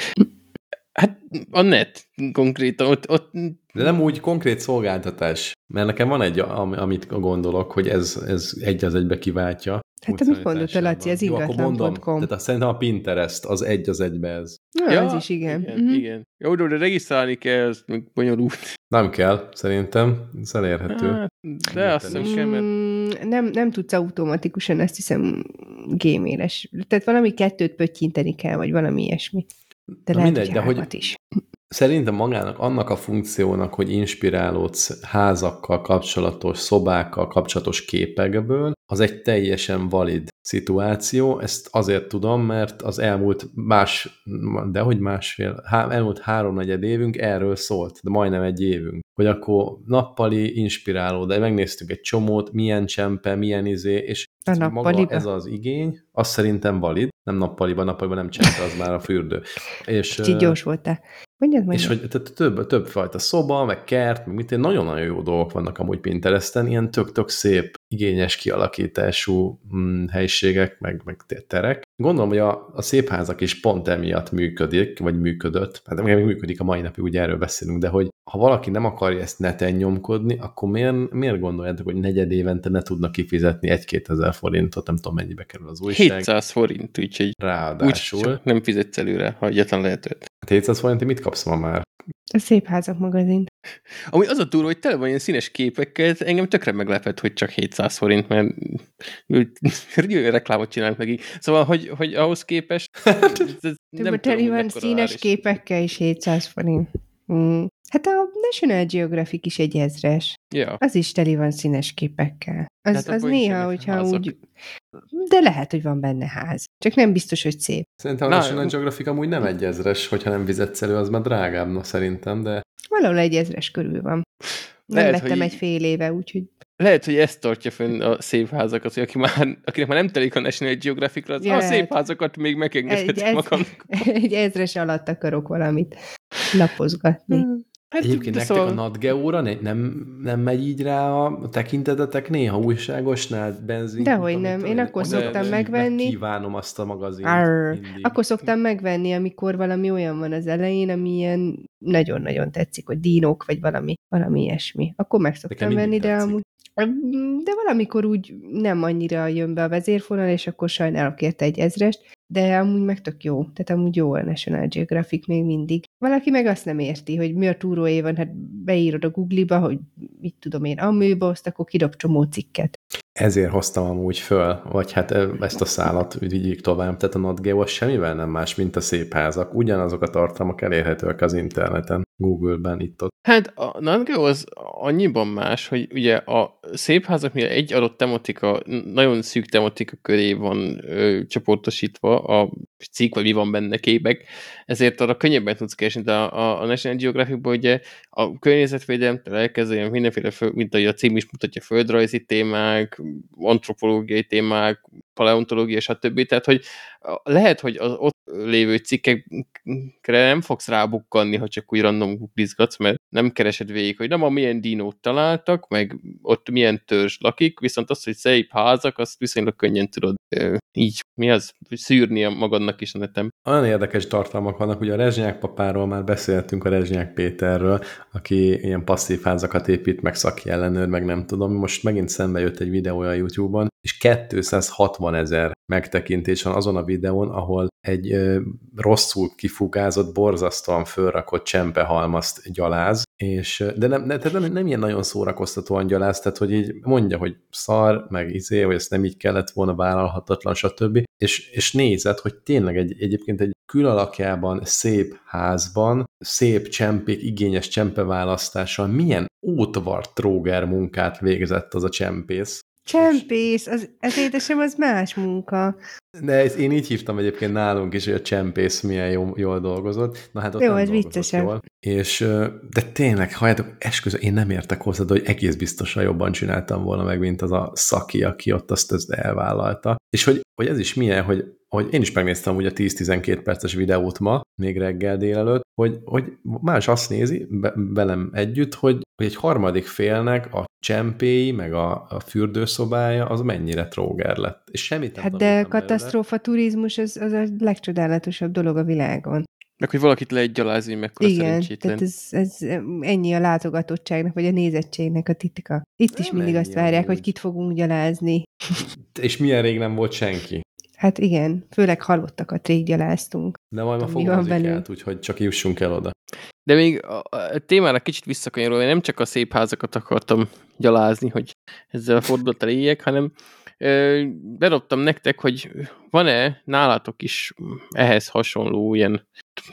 Hát a net konkrétan. Ott, ott... De nem úgy konkrét szolgáltatás. Mert nekem van egy, amit gondolok, hogy ez, ez egy az egybe kiváltja. Hát amit mondott a Laci, az ingatlan pont com. Tehát szerintem a Pinterest az egy az egybe ez. Ja, ja, ez is igen. Igen, uh-huh. igen. Jó, de regisztrálni kell, ez még bonyolult. Nem kell, szerintem. Ez elérhető. Hát, de azt hiszem sem, mert... Mm, nem, nem tudsz automatikusan, ezt hiszem, géméles. Tehát valami kettőt pöttyinteni kell, vagy valami ilyesmi. De Na lehet, mindegy, hogy de hogy is. Szerintem magának annak a funkciónak, hogy inspirálódsz házakkal kapcsolatos, szobákkal kapcsolatos képekből, az egy teljesen valid szituáció. Ezt azért tudom, mert az elmúlt más, de hogy másfél, há, elmúlt háromnegyed évünk erről szólt, de majdnem egy évünk. Hogy akkor nappali inspiráló, de megnéztük egy csomót, milyen csempe, milyen izé, és maga ez az igény, az szerintem valid. Nem nappaliban, nappaliban nem csempe, az már a fürdő. És, kicsit gyors voltál. Mondjad, mondjad. És hogy tehát több, több fajta szoba, meg kert, meg mit, nagyon-nagyon jó dolgok vannak amúgy Pinteresten, ilyen tök-tök szép, igényes kialakítású hm, helyiségek, meg, meg terek. Gondolom, hogy a, a szép házak is pont emiatt működik, vagy működött, hát még működik a mai napig, ugye erről beszélünk, de hogy ha valaki nem akarja ezt neten nyomkodni, akkor miért, miért gondoljátok, hogy negyed évente ne tudnak kifizetni egy-két ezer forintot, nem tudom, mennyibe kerül az újság. hétszáz forint, úgyhogy ráadásul. Úgy nem fizetsz előre, ha egyetlen lehetőt. Hát hétszáz forint, mit kapsz ma már? A Szép Házak magazin. Amúgy az a túl, hogy tele van ilyen színes képekkel, engem tökre meglepett, hogy csak hétszáz forint, mert jó reklámot csinálnak nekik. Szóval, hogy, hogy ahhoz képest... nem teli van színes képekkel is hétszáz forint. Mm. Hát a National Geographic is egy ezres. Ja. Az is teli van színes képekkel. Az, hát az néha, hogyha házak. Úgy... De lehet, hogy van benne ház. Csak nem biztos, hogy szép. Szerintem a National Geographic amúgy nem egy ezres, hogyha nem fizetsz elő, az már drágább, na szerintem, de... Valahol egy ezres körül van. Nem lehet, vettem hogy... egy fél éve, úgyhogy... Lehet, hogy ezt tartja fönn a szép házakat, hogy aki már, akinek már nem telik a National Geographic-ra, az ja, a szép házakat még megengedheti ez, magamnak. Egy ezres alatt akarok valamit lapozgatni. Hát, egyébként nektek szóval... a Nat Geo-ra ne, nem, nem megy így rá a tekintetetek néha újságosnál, benzin. Dehogy nem, én akkor de, szoktam de, megvenni. Kívánom azt a magazint. Akkor szoktam megvenni, amikor valami olyan van az elején, ami ilyen nagyon-nagyon tetszik, hogy dínók, vagy valami, valami ilyesmi. Akkor meg szoktam venni, de amúgy de valamikor úgy nem annyira jön be a vezérfonal, és akkor sajnálok érte egy ezrest, de amúgy meg tök jó. Tehát amúgy jó a National Geographic még mindig. Valaki meg azt nem érti, hogy mi a túróé van, hát beírod a Google-ba, hogy mit tudom én, Amőboszt, akkor kidob csomó cikket. Ezért hoztam amúgy föl, vagy hát ezt a szálat vigyük tovább. Tehát a Nat Geo az semmivel nem más, mint a szép házak. Ugyanazok a tartalmak elérhetőek az interneten, Google-ben, itt-ott. Hát a Nat Geo az annyiban más, hogy ugye a szép házak, mivel egy adott tematika, nagyon szűk tematika köré van ö, csoportosítva a cikk, vagy mi van benne képek, ezért arra könnyebben tudsz keresni, de a, a National Geographic-ban ugye a környezetvédelemtől elkezdően mindenféle, föl, mint ahogy a cím is mutatja, földrajzi témák, antropológiai témák, paleontológia, stb. Tehát, hogy lehet, hogy az ott lévő cikkekre nem fogsz rábukkanni, ha csak úgy random googlizgatsz, mert nem keresed végig, hogy nem a milyen dinót találtak, meg ott milyen törzs lakik, viszont az, hogy szép házak, azt viszonylag könnyen tudod így, mi az, szűrni magadnak is a netem. Olyan érdekes tartalmak vannak, ugye a Rezsnyák papáról már beszéltünk, a Rezsnyák Péterről, aki ilyen passzív házakat épít, meg szaki ellenőr, meg nem tudom. Most megint szembe jött egy videója a YouTube-on, és kétszázhatvanezer megtekintés van azon a videón, ahol egy ö, rosszul kifugázott, borzasztóan fölrakott csempehalmazt gyaláz, és, de nem, ne, tehát nem, nem ilyen nagyon szórakoztatóan gyaláz, tehát hogy így mondja, hogy szar, meg izé, hogy ezt nem így kellett volna, vállalhatatlan, stb. És, és nézed, hogy tényleg egy, egyébként egy külalakjában, szép házban, szép csempék, igényes csempeválasztással milyen ótvart tróger munkát végzett az a csempész. Csempész, az, az édesem, az más munka. De ezt én így hívtam egyébként nálunk is, hogy a csempész milyen jó, jól dolgozott. Na hát ott jó, nem ez dolgozott viccesebb. jól. És, de tényleg, halljátok, esküszöm, én nem értek hozzá, de hogy egész biztosan jobban csináltam volna meg, mint az a szaki, aki ott azt, azt elvállalta. És hogy, hogy ez is milyen, hogy, hogy én is megnéztem ugye a tíz-tizenkét perces videót ma, még reggel délelőtt, hogy, hogy más azt nézi be, velem együtt, hogy, hogy egy harmadik félnek a csempéi, meg a, a fürdőszobája, az mennyire tróger lett. És semmit nem Hát de katasztrófa turizmus az, az a legcsodálatosabb dolog a világon. Meg, hogy valakit lehet gyalázni, mekkora igen, szerencsétlen. tehát ez, ez ennyi a látogatottságnak, vagy a nézettségnek a titka. Itt is Nem mindig azt várják, amúgy. Hogy kit fogunk gyalázni. És milyen rég nem volt senki. Hát igen, főleg halottakat rég gyaláztunk. De majd ma fogalmazik át, úgyhogy csak jussunk el oda. De még a, a témára kicsit visszakanyarulva, nem csak a szép házakat akartam gyalázni, hogy ezzel a fordulattal éljek, hanem ö, bedobtam nektek, hogy van-e nálatok is ehhez hasonló ilyen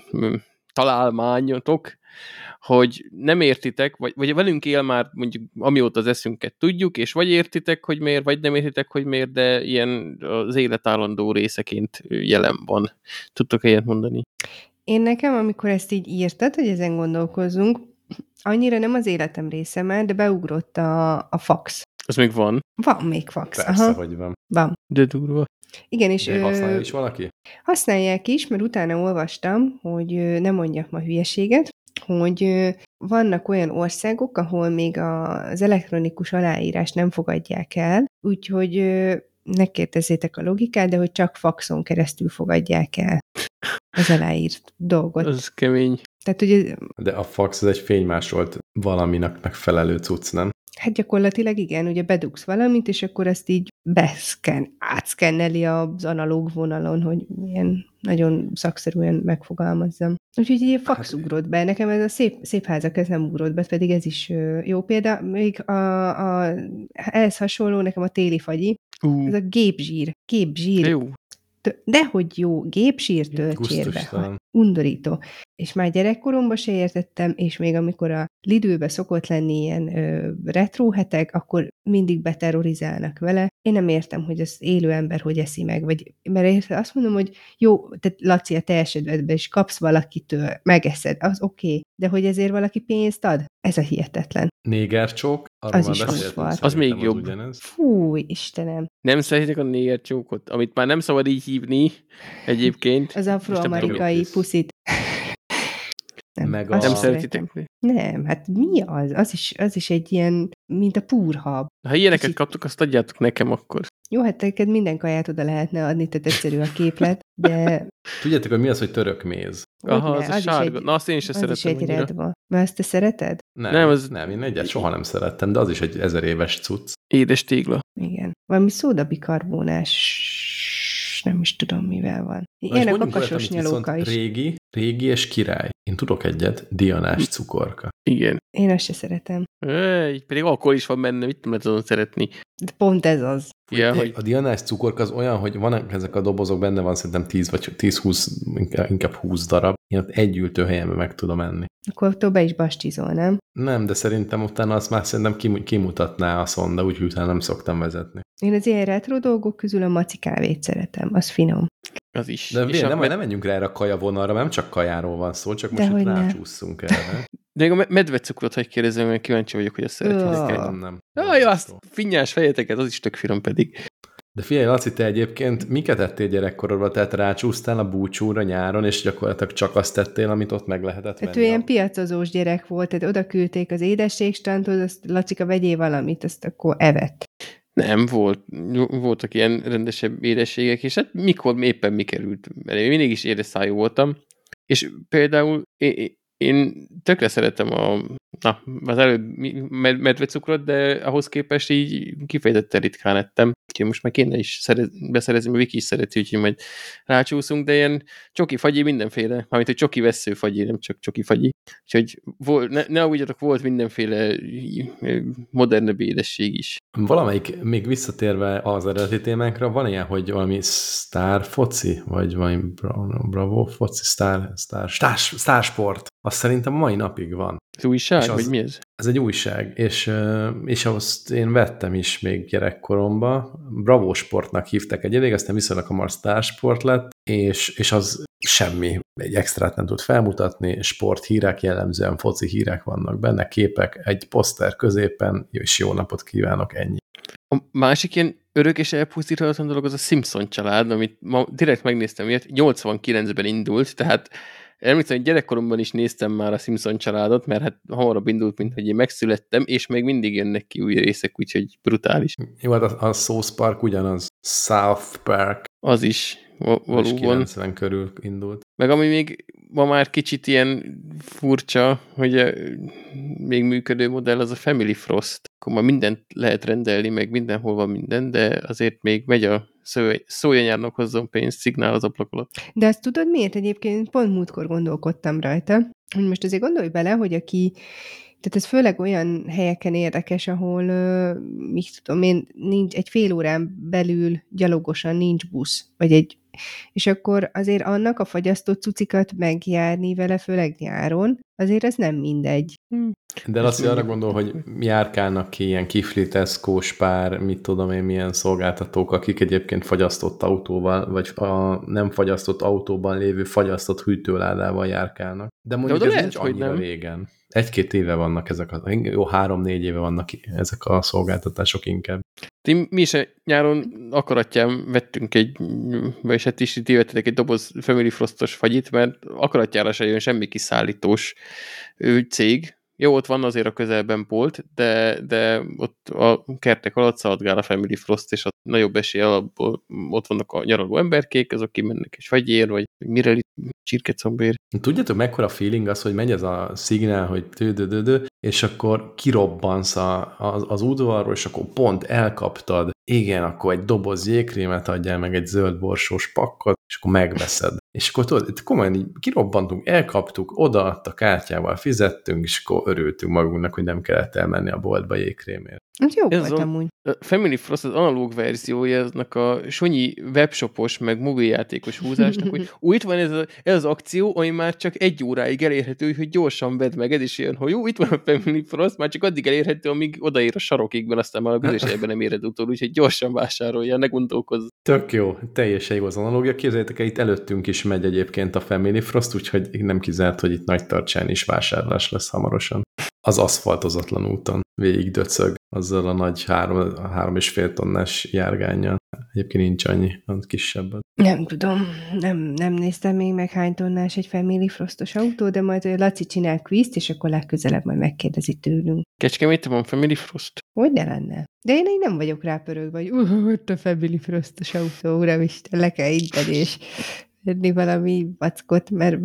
találmányotok, hogy nem értitek, vagy, vagy velünk él már mondjuk amióta az eszünket tudjuk, és vagy értitek, hogy miért, vagy nem értitek, hogy miért, de ilyen az élet állandó részeként jelen van. Tudtok ilyet mondani? Én nekem, amikor ezt így írtad, hogy ezen gondolkozzunk, annyira nem az életem része már, de beugrott a, a fax. Az még van? Van még fax. Persze, aha. hogy van. Van. De durva. Igen, és... De használja is valaki? Használják is, mert utána olvastam, hogy nem mondjak ma hülyeséget, hogy vannak olyan országok, ahol még az elektronikus aláírás nem fogadják el, úgyhogy ne kérdezzétek a logikát, de hogy csak faxon keresztül fogadják el az aláírt dolgot. Az kemény. Tehát, hogy de a fax az egy fénymásolt valaminek megfelelő cucc, nem? Hát gyakorlatilag igen, ugye bedugsz valamit, és akkor ezt így beszken, átszkenneli az analóg vonalon, hogy ilyen nagyon szakszerűen megfogalmazzam. Úgyhogy így fax hát, ugrott be. Nekem ez a szép, szép házak, ez nem ugrott be, pedig ez is jó példa. Még a, a, ehhez hasonló nekem a téli fagyi, uh. ez a gépzsír. Gépzsír. Jó. Dehogy jó, gépsír töltsérbe. Undorító. És már gyerekkoromban se értettem, és még amikor a Lidőbe szokott lenni ilyen ö, retro hetek, akkor mindig beterrorizálnak vele. Én nem értem, hogy az élő ember hogy eszi meg, vagy, mert azt mondom, hogy jó, tehát Laci, a te esetedben is kapsz valakitől, megeszed, az oké, okay. De hogy ezért valaki pénzt ad? Ez a hihetetlen. Négercsók? Az is az, az még jobb. Ugyanez. Fúj, Istenem. Nem szeretitek a négercsókot, amit már nem szabad így hívni egyébként. Az afroamerikai puszit. Nem, Meg a... nem szeretitek? Nem, hát mi az? Az is, az is egy ilyen, mint a púrhab. Ha ilyeneket Kicsit... kaptok, azt adjátok nekem akkor. Jó, hát neked minden kaját oda lehetne adni, tehát egyszerű a képlet, de... Tudjátok, hogy mi az, hogy török méz? Aha, az, az a sárga. Egy, na, azt én is szeretem. Az is egy redva. Mert azt te szereted? Nem, nem, az... nem, én egyet soha nem szerettem, de az is egy ezer éves cucc. Édes tégla. Igen. Valami szódabikarbónás, nem is tudom, mivel van. Ilyenek a kasos nyalóka is. Régi, régi és király. Én tudok egyet, dianás cukorka. Igen. Én azt se szeretem. Ej, pedig alkohol is van benne, mit nem lehet azon szeretni. De pont ez az. Ja, hogy... A dianás cukorka az olyan, hogy vannak ezek a dobozok, benne van szerintem tíz vagy tíz-húsz, inkább húsz darab. Én ott egy ültőhelyenben meg tudom enni. Akkor attól be is bastizol, nem? Nem, de szerintem utána azt már szerintem kimutatná a szonda, úgyhogy utána nem szoktam vezetni. Én az ilyen retro dolgok közül a maci kávét szeretem, az finom. Az is. De vér, nem, med... nem menjünk rá erre a kaja vonalra, nem csak kajáról van szó, csak de most itt rácsúszunk erre. De még a medvecukrot, hogy kérdezem, mert kíváncsi vagyok, hogy azt szeretnék. Nem, nem. Ah, jó, azt finnyás fejeteket, az is tök finom pedig. De figyelj, Laci, te egyébként miket tettél gyerekkorodban? Tehát rácsúsztál a búcsúra nyáron, és gyakorlatilag csak azt tettél, amit ott meg lehetett venni. Hát ő ilyen piacozós gyerek volt, tehát oda küldték az édességstanthoz, azt Lacika, vegyél valamit, azt akkor evett. Nem, volt, voltak ilyen rendesebb édességek, és hát mikor éppen mi került. Mert én mindig is édes szájú voltam, és például én, én tökre szeretem a Na, az előbb medvecukrot, de ahhoz képest így kifejezetten ritkán ettem. Úgyhogy most meg kéne is szerez, beszerezni, mert Viki is szereti, úgyhogy majd rácsúszunk, de ilyen csoki fagyi mindenféle, mármint, hogy csoki vessző fagyi, nem csak csoki fagyi. Úgyhogy vol, ne, ne aggódjatok, volt mindenféle modernebb édesség is. Valamelyik, még visszatérve az eredeti témánkra, van ilyen, hogy valami Star foci, vagy valami Bravo, Bravo foci, Star, Star, Star, Star Sport. Azt szerintem mai napig van. Ez újság, az, vagy mi ez? Ez egy újság, és, és azt én vettem is még gyerekkoromban. Bravo Sportnak hívták egy ideig, aztán viszonylag hamar Star Sport lett, és, és az semmi, egy extrát nem tud felmutatni, sporthírek, jellemzően foci hírek vannak benne, képek, egy poszter középen, és jó napot kívánok, ennyi. A másik ilyen örök és elpusztíthatatlan dolog az a Simpson család, amit ma direkt megnéztem, miért nyolcvankilencben indult, tehát emlékszem, hogy gyerekkoromban is néztem már a Simpson családot, mert hát hamarabb indult, mint hogy én megszülettem, és még mindig jönnek ki új részek, úgyhogy brutális. Jó, hát a, a South Park ugyanaz. South Park. Az is valóban. És kilencven körül indult. Meg ami még ma már kicsit ilyen furcsa, hogy még működő modell, az a Family Frost. Akkor már mindent lehet rendelni, meg mindenhol van minden, de azért még megy a szójanyárnak hozzon pénzt, szignál az ablak alatt. De azt tudod miért? Egyébként pont múltkor gondolkodtam rajta, hogy most azért gondolj bele, hogy aki, tehát ez főleg olyan helyeken érdekes, ahol, mit tudom én, nincs, egy fél órán belül gyalogosan nincs busz, vagy egy, és akkor azért annak a fagyasztott cucikat megjárni vele, főleg nyáron, azért ez nem mindegy. Hmm. De azt arra gondol, hogy járkálnak ki ilyen Kifli, Tesco, Spár, mit tudom én, milyen szolgáltatók, akik egyébként fagyasztott autóval, vagy a nem fagyasztott autóban lévő fagyasztott hűtőládával járkálnak. De mondjuk de ez lehet, nincs annyira nem. régen. Egy-két éve vannak ezek a, jó, három-négy éve vannak ezek a szolgáltatások inkább. Mi is nyáron akaratján vettünk egy, vagyis hát is tévedtetek egy doboz Family Frostos fagyit, mert akaratjára se jön semmi kiszállítós cég. Jó, ott van azért a közelben bolt, de, de ott a kertek alatt szaladgál a Family Frost, és a nagyobb esély alapból ott vannak a nyaraló emberkék, azok kimennek egy fagyér, vagy Mireli csirkecombér. Tudjátok, mekkora feeling az, hogy megy ez a szignál, hogy tődödödö, és akkor kirobbansz a, az, az udvarról, és akkor pont elkaptad, igen, akkor egy doboz jégkrémet adjál, meg egy zöld borsós pakkot, és akkor megveszed. És akkor tudod, komolyan így kirobbantunk, elkaptuk, odaadta kártyával, fizettünk, és akkor örültünk magunknak, hogy nem kellett elmenni a boltba jégkrémért. Ez jó volt amúgy. A Family Frost az analóg verziója aznak a sonyi webshopos, meg mobiljátékos húzásnak, hogy úgy van ez, a, ez az akció, ami már csak egy óráig elérhető, hogy gyorsan vedd meg, ez is ilyen, hogy jó, itt van a Family Frost, már csak addig elérhető, amíg odaér a sarokigben, aztán már a bizonyságban nem éred utól, úgyhogy gyorsan vásárolja, ne gondolkozz. Tök jó, teljesen jó az analógia. Képzeljétek el, itt előttünk is megy egyébként a Family Frost, úgyhogy nem kizárt, hogy itt nagy tartsán is vásárlás lesz hamarosan. Az aszfaltozatlan úton végig döcög azzal a nagy három, három és fél tonnás járgánnyal. Egyébként nincs annyi, az kisebb. Nem tudom, nem, nem néztem még meg hány tonnás egy Family Frostos autó, de majd Laci csinál quizt, és akkor legközelebb majd megkérdezi tőlünk. Kecskeméten van Family Frost? Hogy ne lenne? De én így nem vagyok rápörögve, hogy uh, ott a Family Frostos autó, uramisten, le kell inteni, és adni valami vackot, mert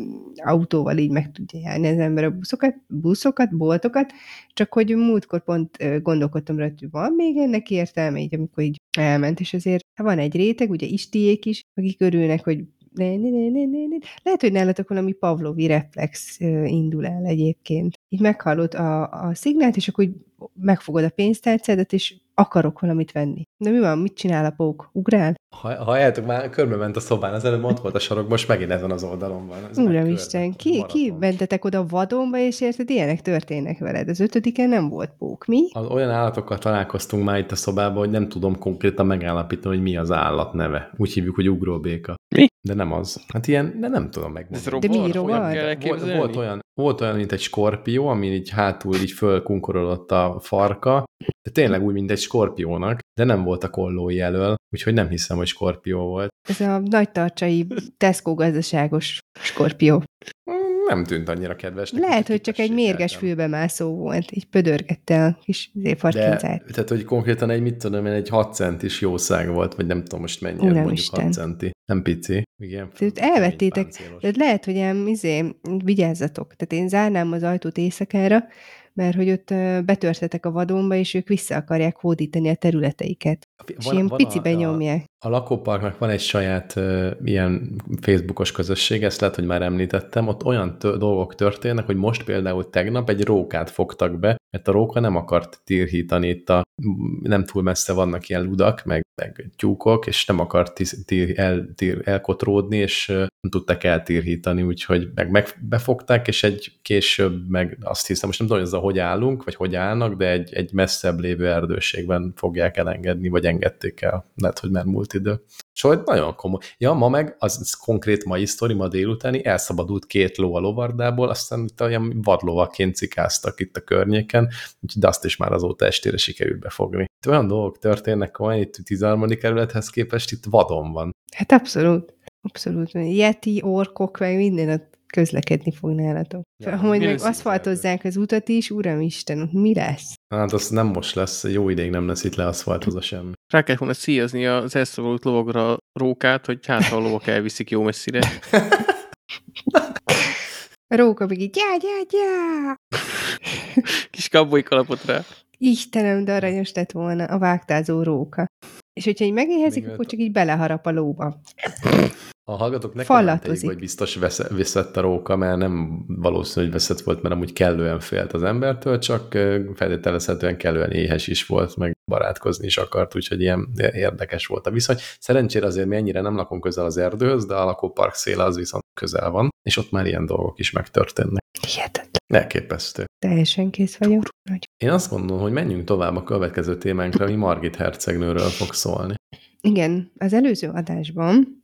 autóval így meg tudja járni az ember a buszokat, buszokat, boltokat, csak hogy múltkor pont gondolkodtam rá, hogy van még ennek értelme, így amikor így elment, és azért van egy réteg, ugye istiék is, akik örülnek, hogy ne, ne, ne, ne, ne, ne. Lehet, hogy nálatok valami pavlovi reflex indul el egyébként. Így meghallod a, a szignált, és akkor megfogod a pénztárcádat, és akarok valamit venni. De mi van, mit csinál a pók? Ugrál? Ha, ha eljöttök, már körbe ment a szobán, az előbb ott volt a sarok, most megint ezen az oldalon van. Uramisten, ki, ki mentetek oda vadonba, és érted, ilyenek történnek veled. Az ötödiken nem volt pók, mi? Az olyan állatokkal találkoztunk már itt a szobában, hogy nem tudom konkrétan megállapítani, hogy mi az állat neve. Úgy hívjuk, hogy ugróbéka. Mi? De nem az. Hát ilyen, de nem tudom megmondani. De mi rovar? Volt, volt, olyan, volt olyan, mint egy skorpió, ami így hátul így fölkunkorodott a farka, de tényleg úgy, mint egy skorpiónak, de nem volt a kollói elől, úgyhogy nem hiszem, hogy skorpió volt. Ez a nagy tartsai Tesco gazdaságos skorpió. Nem tűnt annyira kedvesnek. Lehet, hogy csak egy mérges fülbemászó volt, így pödörgette a kis farkincát. Tehát, hogy konkrétan egy, mit tudom én, egy hat centis jószág volt, vagy nem tudom most mennyi, mondjuk hat centi. Nem pici. Igen, tehát elvettétek, tehát lehet, hogy ilyen, izé, vigyázzatok. Tehát én zárnám az ajtót éjszakára, mert hogy ott betörtetek a vadonba, és ők vissza akarják hódítani a területeiket. Van, és ilyen piciben nyomják. A, a lakóparknak van egy saját uh, ilyen Facebookos közösség, ezt lehet, hogy már említettem, ott olyan tő, dolgok történnek, hogy most például tegnap egy rókát fogtak be, mert a róka nem akart tírhítani, itt a, nem túl messze vannak ilyen ludak, meg, meg tyúkok, és nem akart tíz, tír, el, tír, elkotródni, és uh, nem tudták eltírhítani, úgyhogy meg, meg befogták, és egy később meg azt hiszem, most nem tudom, hogy ezzel hogy állunk, vagy hogy állnak, de egy, egy messzebb lévő erdőségben fogják elengedni, vagy engedték el. Lehet, hogy már múlt idő. Szóval nagyon komoly. Ja, ma meg, az, az konkrét mai sztori, ma délutáni, elszabadult két ló a lovardából, aztán itt olyan vadlovaként cikáztak itt a környéken, úgyhogy azt is már azóta estére sikerült befogni. Itt olyan dolgok történnek, hogy itt tizenharmadik kerülethez képest itt vadon van. Hát abszolút. Abszolút. Yeti, orkok, meg minden ott közlekedni fog nálatok. Ja, hogy meg aszfaltozzák az utat is, uramisten, mi lesz? Hát az nem most lesz, jó ideig nem lesz itt leaszfaltozva semmi. Rá kell volna szíjazni az elszabadult lovagra rókát, hogy hát ha a lovak elviszik jó messzire. A róka meg így, gyá, gyá, gyá! Kis cowboy kalapot rá. Istenem, de aranyos lett volna a vágtázó róka. És hogyha így megéhezik, akkor csak így beleharap a lóba. A hallgatók ne kommenteljük, hogy biztos veszett a róka, mert nem valószínű, hogy veszett volt, mert amúgy kellően félt az embertől, csak feltételezhetően kellően éhes is volt, meg barátkozni is akart, úgyhogy ilyen érdekes volt a viszony. Szerencsére azért mi ennyire nem lakunk közel az erdőhöz, de a lakópark széle az viszont közel van, és ott már ilyen dolgok is megtörténnek. Hihetetlen. Elképesztő. Teljesen kész vagyok. Én azt gondolom, hogy menjünk tovább a következő témánkra, ami Margit hercegnőről fog szólni. Igen, az előző adásban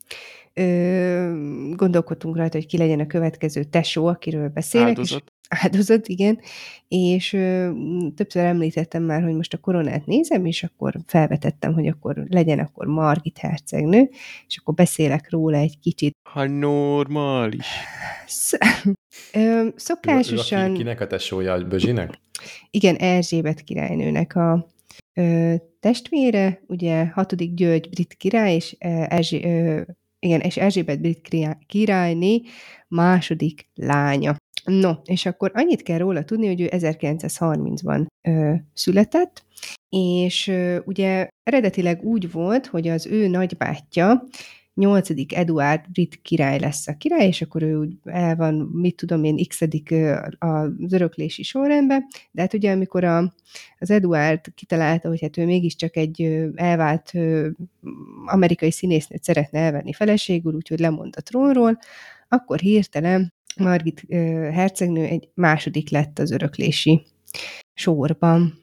ö, gondolkodtunk rajta, hogy ki legyen a következő tesó, akiről beszélek. Áldozat. És, áldozat, igen. És ö, többször említettem már, hogy most a koronát nézem, és akkor felvetettem, hogy akkor legyen akkor Margit hercegnő, és akkor beszélek róla egy kicsit. Ha normális. Sz- ö, szokásosan... Ő, ő kinek a tesója, a Bözsinek? Igen, Erzsébet királynőnek a ö, testvére, ugye hatodik György brit király, és, Erzsé, ö, igen, és Erzsébet brit királyné második lánya. No, és akkor annyit kell róla tudni, hogy ő ezerkilencszázharmincban ö, született, és ö, ugye eredetileg úgy volt, hogy az ő nagybátyja nyolcadik Eduárd brit király lesz a király, és akkor ő úgy el van, mit tudom én, x-edik az öröklési sorrendben, de hát ugye amikor a, az Eduárd kitalálta, hogy hát ő mégiscsak egy elvált amerikai színésznőt szeretne elvenni feleségül, úgyhogy lemond a trónról, akkor hirtelen Margit hercegnő egy második lett az öröklési sorban.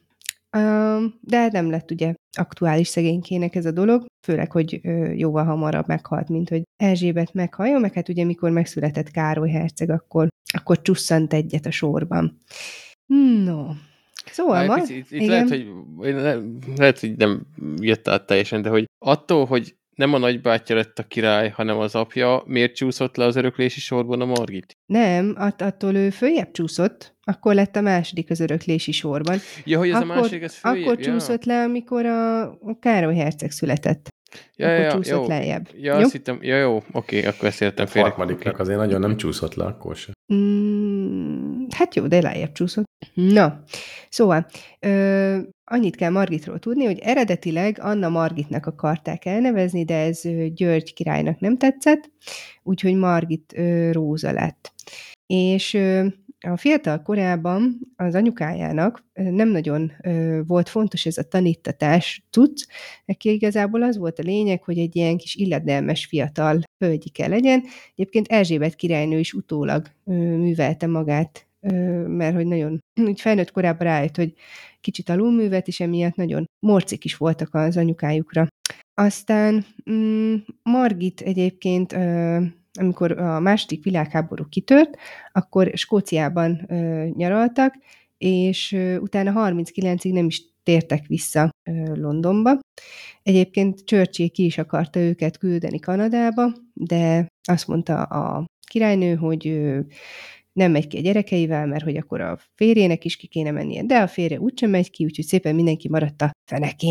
De nem lett ugye aktuális szegénykének ez a dolog, főleg, hogy jóval hamarabb meghalt, mint hogy Erzsébet meghallja, meg hát ugye mikor megszületett Károly herceg, akkor, akkor csusszant egyet a sorban. No, szóval ma... Itt, itt, itt lehet, hogy, lehet, hogy nem jött át teljesen, de hogy attól, hogy nem a nagybátyja lett a király, hanem az apja, miért csúszott le az öröklési sorban a Margit? Nem, att- attól ő följebb csúszott, akkor lett a második az öröklési sorban. Ja, hogy ez akkor, a másik, ez följebb? Akkor ja. csúszott le, amikor a Károly herceg született. Ja, akkor ja, csúszott jó. lejjebb. Ja, jó? azt hittem, ja, jó, oké, akkor ezt értem félre. Harmadiknak azért nagyon nem csúszott le, akkor sem. Mm, hát jó, de lejjebb csúszott. Na, szóval, ö, annyit kell Margitról tudni, hogy eredetileg Anna Margitnak akarták elnevezni, de ez György királynak nem tetszett, úgyhogy Margit ö, Róza lett. És ö, a fiatal korában az anyukájának nem nagyon ö, volt fontos ez a tanítatás cucc, neki igazából az volt a lényeg, hogy egy ilyen kis illedelmes fiatal hölgyike legyen. Egyébként Erzsébet királynő is utólag ö, művelte magát, ö, mert hogy nagyon úgy felnőtt korában rájött, hogy kicsit alulművelt, és emiatt nagyon morcik is voltak az anyukájukra. Aztán mm, Margit egyébként ö, amikor a második világháború kitört, akkor Skóciában ö, nyaraltak, és ö, utána harminckilencig nem is tértek vissza ö, Londonba. Egyébként Churchill ki is akarta őket küldeni Kanadába, de azt mondta a királynő, hogy ö, nem megy ki a gyerekeivel, mert hogy akkor a férjének is ki kéne mennie, de a férje úgysem megy ki, úgyhogy szépen mindenki maradt a fenekén.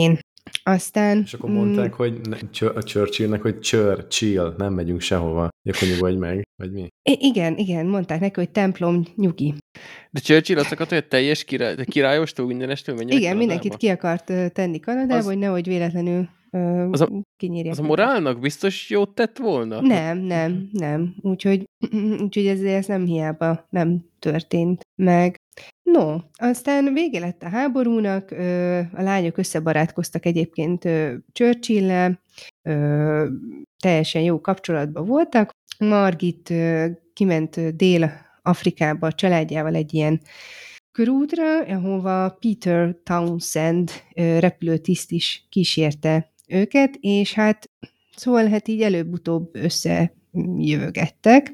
Aztán... És akkor mondták, mm, hogy ne, a Churchillnek, hogy csör, chill, nem megyünk sehova, akkor nyugodj meg, vagy mi? I- igen, igen, mondták neki, hogy templom, nyugi. De Churchill azt akarta, hogy teljes király, királyostól, mindenestől menjenek igen, Kanadába? mindenkit ki akart tenni Kanadába, az, hogy nehogy véletlenül uh, az a, kinyírják. Az a morálnak biztos jót tett volna? Nem, nem, nem. Úgyhogy, úgyhogy ez, ez nem hiába nem történt meg. No, aztán vége lett a háborúnak, a lányok összebarátkoztak egyébként Churchill-lel, teljesen jó kapcsolatban voltak. Margit kiment Dél-Afrikába a családjával egy ilyen körútra, ahova Peter Townsend repülőtiszt is kísérte őket, és hát szóval hát így előbb-utóbb összejövögettek,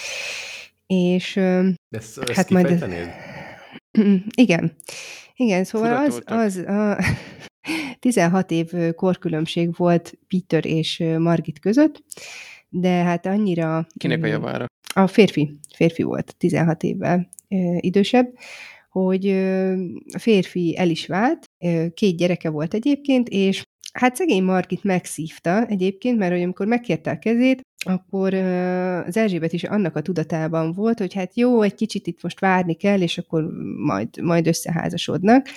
és De ezt, ezt hát kifejtenéd? Majd... Igen. Igen, szóval az, az a tizenhat év korkülönbség volt Peter és Margit között, de hát annyira... Kinek a javára? A férfi. Férfi volt tizenhat évvel idősebb, hogy a férfi el is vált, két gyereke volt egyébként, és hát szegény Margit megszívta egyébként, mert hogy amikor megkérte a kezét, akkor az Erzsébet is annak a tudatában volt, hogy hát jó, egy kicsit itt most várni kell, és akkor majd, majd összeházasodnak.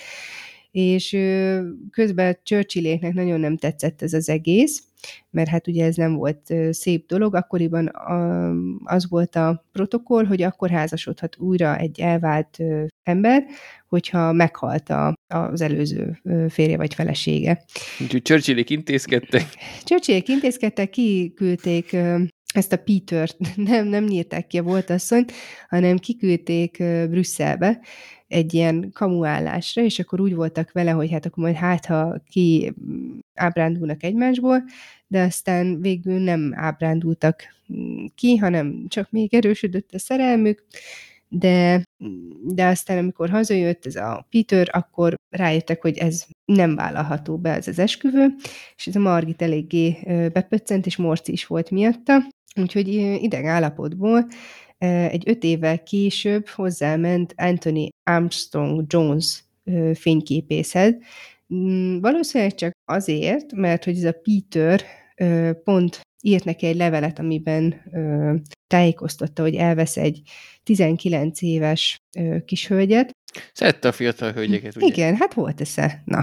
És közben Churchilléknek nagyon nem tetszett ez az egész, mert hát ugye ez nem volt szép dolog, akkoriban az volt a protokoll, hogy akkor házasodhat újra egy elvált ember, hogyha meghalt az előző férje vagy felesége. Úgyhogy Churchillék intézkedtek. Churchillék intézkedtek, kiküldték ezt a Petert, nem, nem nyírták ki a voltasszonyt, hanem kiküldték Brüsszelbe egy ilyen kamuállásra, és akkor úgy voltak vele, hogy hát akkor majd hát, ha ki ábrándulnak egymásból, de aztán végül nem ábrándultak ki, hanem csak még erősödött a szerelmük, de, de aztán amikor hazajött ez a Peter, akkor rájöttek, hogy ez nem vállalható be ez az esküvő, és ez a Margit eléggé bepöccent, és morci is volt miatta, úgyhogy ideg állapotból egy öt évvel később hozzáment Anthony Armstrong Jones fényképészhez. Valószínűleg csak azért, mert hogy ez a Peter pont írt neki egy levelet, amiben tájékoztatta, hogy elvesz egy tizenkilenc éves kishölgyet. Szerette a fiatal hölgyeket, ugye? Igen, hát volt esze. Na.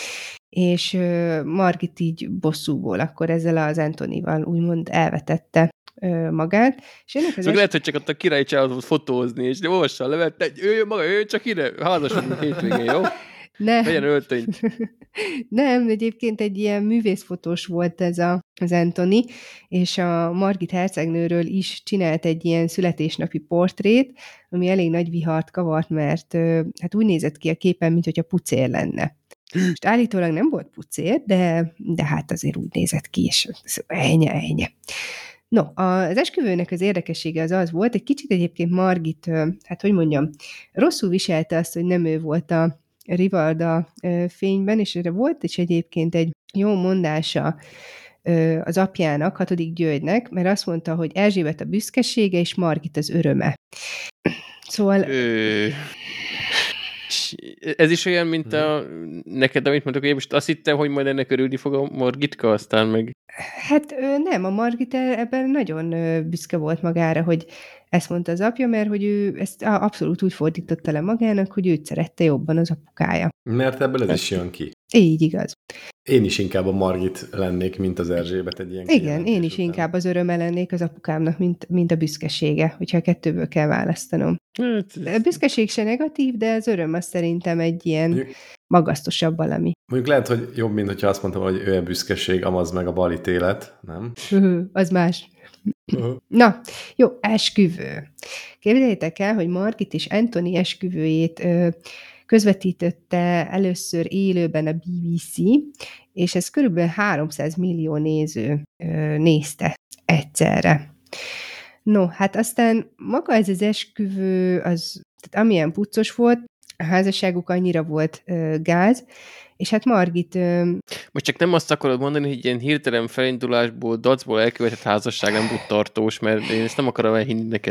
És Margit így bosszúból akkor ezzel az Anthonyval úgymond elvetette magát. És ennek az szóval es... lehet, hogy csak ott a király családot fotózni, és olvassa a levet, ő maga, ő csak ide, házasodunk hétvégén, jó? Nem. Vegyen öltönyt. Nem, egyébként egy ilyen művészfotós volt ez a, az Anthony, és a Margit hercegnőről is csinált egy ilyen születésnapi portrét, ami elég nagy vihart kavart, mert hát úgy nézett ki a képen, mint hogyha pucér lenne. Most állítólag nem volt pucér, de, de hát azért úgy nézett ki, és ennyi, ennyi. No, az esküvőnek az érdekessége az az volt, egy kicsit egyébként Margit, hát hogy mondjam, rosszul viselte azt, hogy nem ő volt a Rivalda fényben, és erre volt is egyébként egy jó mondása az apjának, hatodik Györgynek, mert azt mondta, hogy Erzsébet a büszkesége, és Margit az öröme. Szóval... Ö... Ez is olyan, mint a neked, amit mondok, hogy én most azt hittem, hogy majd ennek örülni fog a Margitka, aztán meg... Hát nem, a Margit ebben nagyon büszke volt magára, hogy ezt mondta az apja, mert hogy ő ezt abszolút úgy fordította le magának, hogy őt szerette jobban az apukája. Mert ebből ez is jön ki. Így igaz. Én is inkább a Margit lennék, mint az Erzsébet egy ilyen Igen, én is után. Inkább az öröme lennék az apukámnak, mint, mint a büszkesége, hogyha a kettőből kell választanom. A büszkeség se negatív, de az öröm az szerintem egy ilyen mondjuk, magasztosabb valami. Mondjuk lehet, hogy jobb, mint hogyha azt mondtam, hogy olyan büszkeség, amaz meg a balit élet, nem? Az más. Uh-huh. Na, jó, esküvő. Képzeljétek el, hogy Margit és Anthony esküvőjét ö, közvetítette először élőben a bé bé cé, és ez körülbelül háromszáz millió néző ö, nézte egyszerre. No, hát aztán maga ez az esküvő, az, tehát amilyen puccos volt, a házasságuk annyira volt ö, gáz, és hát Margit... Ö... Most csak nem azt akarod mondani, hogy ilyen hirtelen felindulásból, dacból elkövetett házasság nem volt tartós, mert én ezt nem akarom elhinni neked.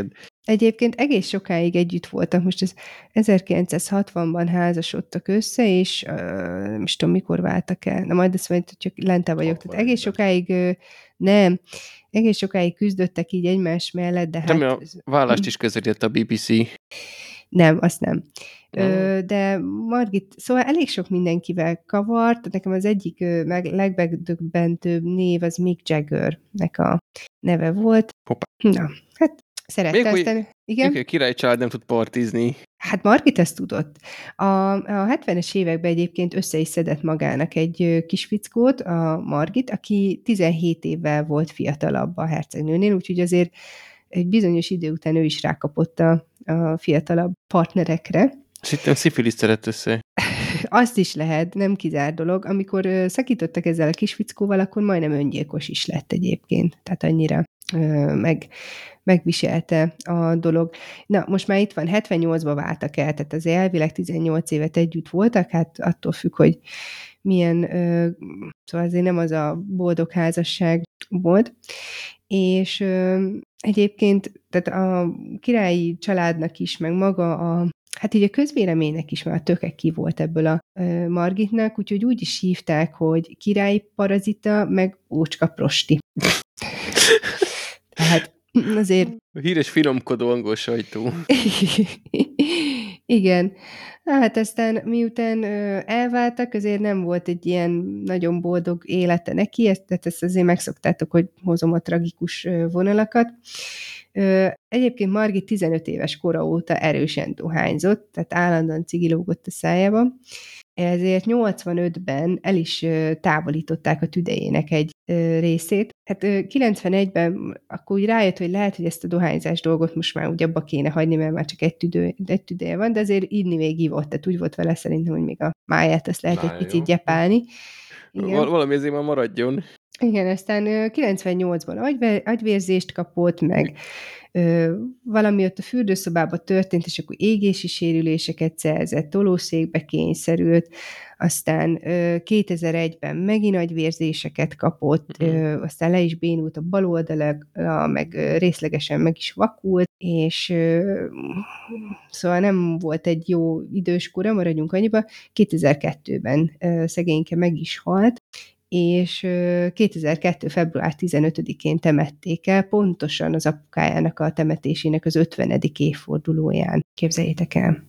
Egyébként egész sokáig együtt voltak, most ez ezerkilencszázhatvanban házasodtak össze, és uh, nem is tudom, mikor váltak el. Na majd ezt majd csak lente vagyok. Tehát egész sokáig uh, nem, egész sokáig küzdöttek így egymás mellett, de nem, hát... a vállást is közvetített a bé bé cé. Nem, azt nem. Ö, de Margit, szóval elég sok mindenkivel kavart, nekem az egyik meg legmegdöbbentőbb név az Mick Jaggernek a neve volt. Hoppá. Na, hát szerette aztán... Hogy, igen? A király család nem tud partizni. Hát Margit ezt tudott. A, a hetvenes években egyébként össze is szedett magának egy kis fickót, a Margit, aki tizenhét évvel volt fiatalabb a hercegnőnél, úgyhogy azért egy bizonyos idő után ő is rákapott a, a fiatalabb partnerekre. Szerintem szifiliszt szedett össze. Azt is lehet, nem kizár dolog. Amikor ö, szakítottak ezzel a kis fickóval, akkor majdnem öngyilkos is lett egyébként. Tehát annyira ö, meg, megviselte a dolog. Na, most már itt van, hetvennyolcban váltak el, tehát az elvileg tizennyolc évet együtt voltak, hát attól függ, hogy milyen, ö, szóval azért nem az a boldog házasság volt. És ö, egyébként tehát a királyi családnak is, meg maga a hát így a közvéleménynek is már töke ki volt ebből a uh, Margitnak, úgyhogy úgy is hívták, hogy királyi parazita, meg ócska prosti. Tehát azért... A híres finomkodó angol sajtó. Igen. Hát aztán miután uh, elváltak, azért nem volt egy ilyen nagyon boldog élete neki, ezt, tehát ezt azért megszoktátok, hogy hozom a tragikus uh, vonalakat. Egyébként Margit tizenöt éves kora óta erősen dohányzott, tehát állandóan cigilógott a szájába, ezért nyolcvanötben el is távolították a tüdejének egy részét. Hát kilencvenegyben akkor úgy rájött, hogy lehet, hogy ezt a dohányzás dolgot most már úgy abba kéne hagyni, mert már csak egy, tüdő, egy tüdeje van, de azért inni még ivott, tehát úgy volt vele szerintem, hogy még a máját azt lehet Lá, egy picit gyepálni. Val- valami azért már maradjon. Igen, aztán kilencvennyolcban agyver, agyvérzést kapott, meg ö, valami ott a fürdőszobában történt, és akkor égési sérüléseket szerzett, tolószékbe kényszerült, aztán ö, kétezer-egyben megint agyvérzéseket kapott, mm-hmm. ö, aztán le is bénult a bal oldalra, meg ö, részlegesen meg is vakult, és ö, szóval nem volt egy jó idős kora, maradjunk annyiba, kétezer-kettőben ö, szegényke meg is halt, és kétezer-kettő. február tizenötödikén temették el, pontosan az apukájának a temetésének az ötvenedik évfordulóján. Képzeljétek el.